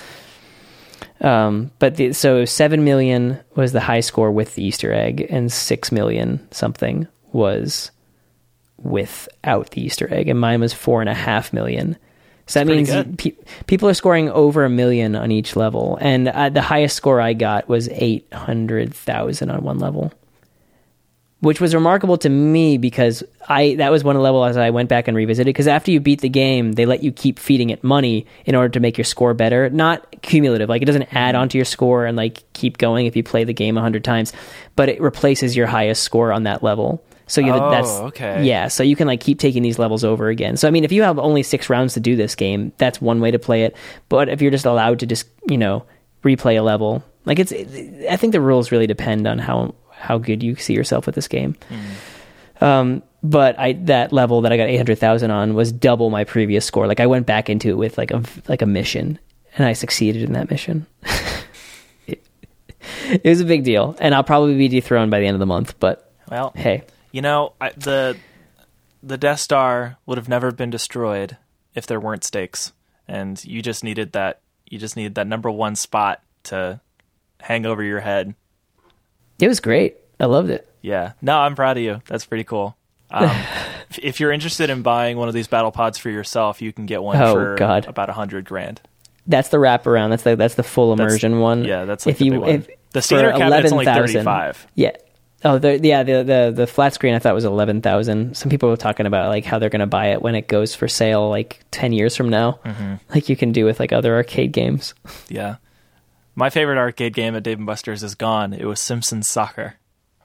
Um, but the, so seven million was the high score with the Easter egg, and six million something was without the Easter egg, and mine was four and a half million So that That's means pe- people are scoring over a million on each level. And uh, the highest score I got was eight hundred thousand on one level, which was remarkable to me because I that was one level as I went back and revisited. Because after you beat the game, they let you keep feeding it money in order to make your score better. Not cumulative. Like, it doesn't add onto your score and like keep going if you play the game a hundred times, but it replaces your highest score on that level. So you oh, that's okay. Yeah, so you can like keep taking these levels over again. So I mean, if you have only six rounds to do this game, that's one way to play it. But if you're just allowed to just, you know, replay a level, like it's, it, I think the rules really depend on how how good you see yourself with this game. Mm. Um, but I that level that I got eight hundred thousand on was double my previous score. Like I went back into it with like a like a mission, and I succeeded in that mission. it, it was a big deal, and I'll probably be dethroned by the end of the month. But well, hey. You know, I, the the Death Star would have never been destroyed if there weren't stakes, and you just needed that. You just needed that number one spot to hang over your head. It was great. I loved it. Yeah. No, I'm proud of you. That's pretty cool. Um, if, if you're interested in buying one of these battle pods for yourself, you can get one oh, for God. about a hundred grand. That's the wraparound. That's the that's the full immersion that's, one. Yeah, that's like if the you big one. if The standard cabinet's only thirty-five. thousand Yeah. Oh, the, yeah, the, the the flat screen I thought was eleven thousand. Some people were talking about like how they're going to buy it when it goes for sale like ten years from now. Mm-hmm. Like you can do with like other arcade games. Yeah. My favorite arcade game at Dave and Buster's is gone. It was Simpsons Soccer.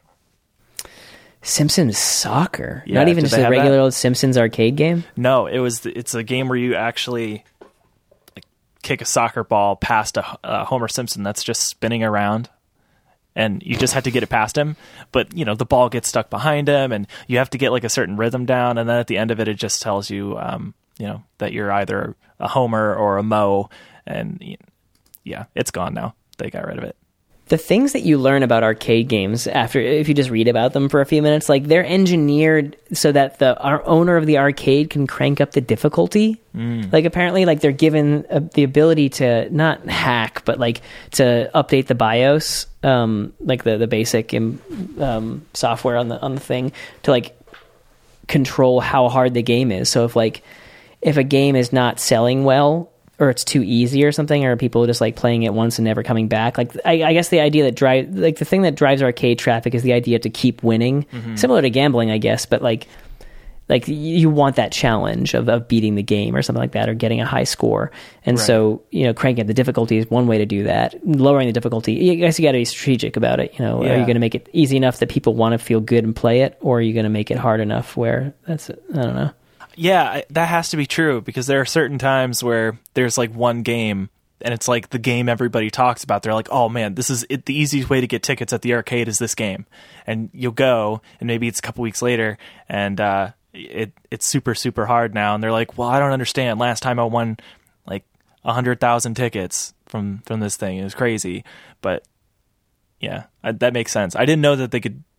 Simpsons Soccer? Yeah, Not even just a regular that? old Simpsons arcade game? No, it was. It's a game where you actually like kick a soccer ball past a, a Homer Simpson that's just spinning around. And you just had to get it past him, but you know the ball gets stuck behind him, and you have to get like a certain rhythm down. And then at the end of it, it just tells you, um, you know, that you're either a Homer or a Mo. And yeah, it's gone now. They got rid of it. The things that you learn about arcade games after, if you just read about them for a few minutes, like they're engineered so that the our owner of the arcade can crank up the difficulty. Mm. Like apparently, like they're given uh, the ability to not hack, but like to update the BIOS, um, like the the basic um, software on the on the thing to like control how hard the game is. So if like if a game is not selling well, or it's too easy or something, or people just like playing it once and never coming back. Like, I, I guess the idea that drive, like the thing that drives arcade traffic is the idea to keep winning, mm-hmm. similar to gambling, I guess, but like, like you want that challenge of, of beating the game or something like that, or getting a high score. And right. so, you know, cranking up the difficulty is one way to do that. Lowering the difficulty, I guess you got to be strategic about it. You know, yeah. Are you going to make it easy enough that people want to feel good and play it, or are you going to make it hard enough where that's, I don't know. Yeah, that has to be true, because there are certain times where there's like one game and it's like the game everybody talks about. They're like, oh man, this is it, the easiest way to get tickets at the arcade is this game. And you'll go, and maybe it's a couple weeks later, and uh, it it's super, super hard now. And they're like, well, I don't understand. Last time I won like one hundred thousand tickets from, from this thing. It was crazy. But yeah, I, that makes sense. I didn't know that they could...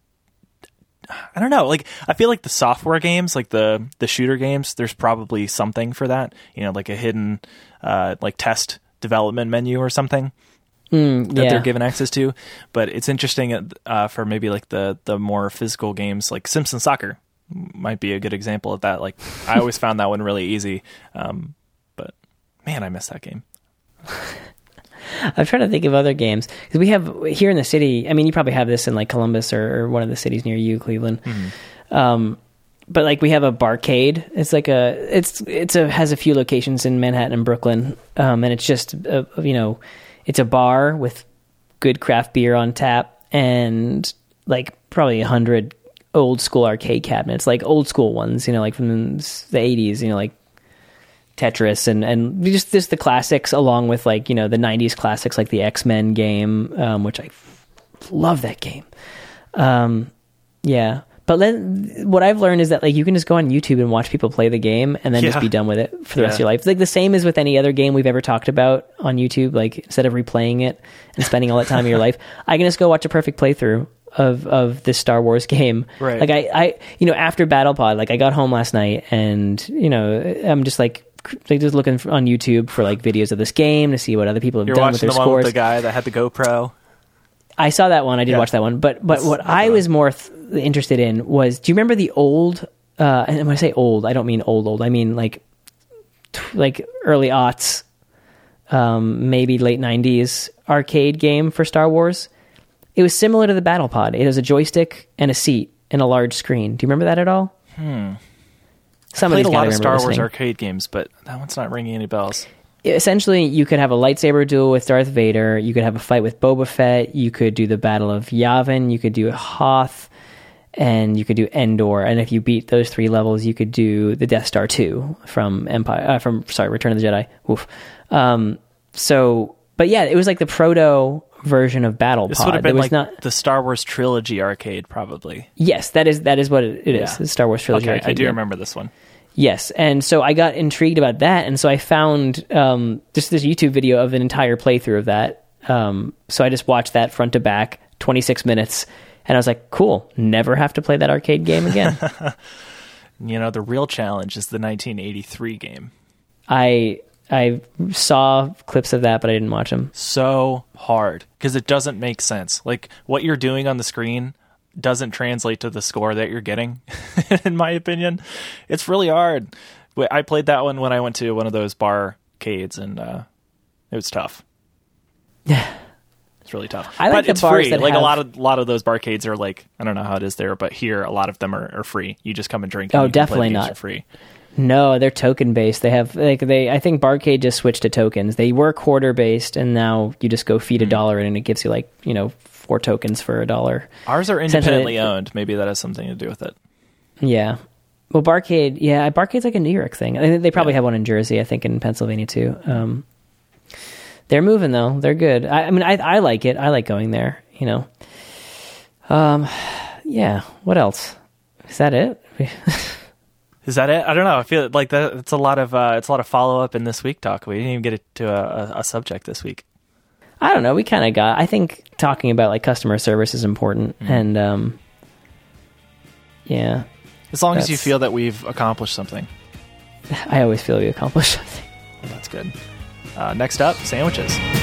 I don't know. Like, I feel like the software games, like the, the shooter games, there's probably something for that, you know, like a hidden, uh, like test development menu or something mm, that yeah. they're given access to. But it's interesting, uh, for maybe like the, the more physical games, like Simpsons Soccer might be a good example of that. Like, I always found that one really easy. Um, but man, I miss that game. I'm trying to think of other games, because we have here in the city. I mean, you probably have this in like Columbus or, or one of the cities near you, Cleveland. Mm-hmm. Um, but like we have a barcade. It's like a it's it's a has a few locations in Manhattan and Brooklyn, um, and it's just a, you know, it's a bar with good craft beer on tap and like probably a hundred old school arcade cabinets, like old school ones, you know, like from the eighties, you know, like Tetris and, and just, just the classics, along with like, you know, the nineties classics like the X-Men game, um, which I f- love that game. Um, yeah. But then what I've learned is that like you can just go on YouTube and watch people play the game and then yeah. just be done with it for the yeah. rest of your life. It's like the same as with any other game we've ever talked about on YouTube. Like instead of replaying it and spending all that time of your life, I can just go watch a perfect playthrough of of this Star Wars game. Right. Like I, I you know, after BattlePod, like I got home last night and, you know, I'm just like, like just looking on YouTube for like videos of this game to see what other people have You're done with their the one scores. With the guy that had the GoPro. I saw that one. I did yeah. watch that one. But but that's, what that's I was more th- interested in was, do you remember the old? Uh, and when I say old, I don't mean old old. I mean like t- like early aughts, um, maybe late nineties arcade game for Star Wars. It was similar to the Battle Pod. It was a joystick and a seat and a large screen. Do you remember that at all? Hmm. Somebody's I played a lot of Star listening. Wars arcade games, but that one's not ringing any bells. Essentially, you could have a lightsaber duel with Darth Vader. You could have a fight with Boba Fett. You could do the Battle of Yavin. You could do Hoth, and you could do Endor. And if you beat those three levels, you could do the Death Star two from Empire. Uh, from sorry, Return of the Jedi. Oof. Um, so, but yeah, it was like the proto version of Battle This Pod. would have been There was like not. the Star Wars trilogy arcade, probably. Yes, that is that is what it, it is. Yeah. The Star Wars trilogy. Okay, arcade I do game. remember this one. Yes, and so I got intrigued about that, and so I found um, just this YouTube video of an entire playthrough of that. Um, so I just watched that front to back, twenty-six minutes, and I was like, cool, never have to play that arcade game again. You know, the real challenge is the nineteen eighty-three game. I I saw clips of that, but I didn't watch them. So hard, because it doesn't make sense. Like, what you're doing on the screen doesn't translate to the score that you're getting, in my opinion. It's really hard. I played that one when I went to one of those barcades, and uh, it was tough. It's really tough. I like but the it's bars free. that Like have- a lot of a lot of those barcades are like, I don't know how it is there, but here a lot of them are, are free. You just come and drink. And Oh, you can play the definitely games not. for free. No, they're token based. They have like they. I think Barcade just switched to tokens. They were quarter based, and now you just go feed a dollar in, and it gives you like you know four tokens for a dollar. Ours are Essentially, independently owned. Maybe that has something to do with it. Yeah. Well, Barcade, yeah, Barcade's like a New York thing. I think they probably Yeah. have one in Jersey. I think in Pennsylvania too. Um, they're moving though. They're good. I, I mean, I, I like it. I like going there. You know. Um, yeah. What else? Is that it? Is that it? I don't know. I feel like that. It's a lot of uh, it's a lot of follow up in this week talk. We didn't even get it to a, a, a subject this week. I don't know. We kind of got. I think talking about like customer service is important, Mm-hmm. and um, yeah, As long as you That's- feel that we've accomplished something, I always feel we accomplished something. that's good. Uh, next up, sandwiches.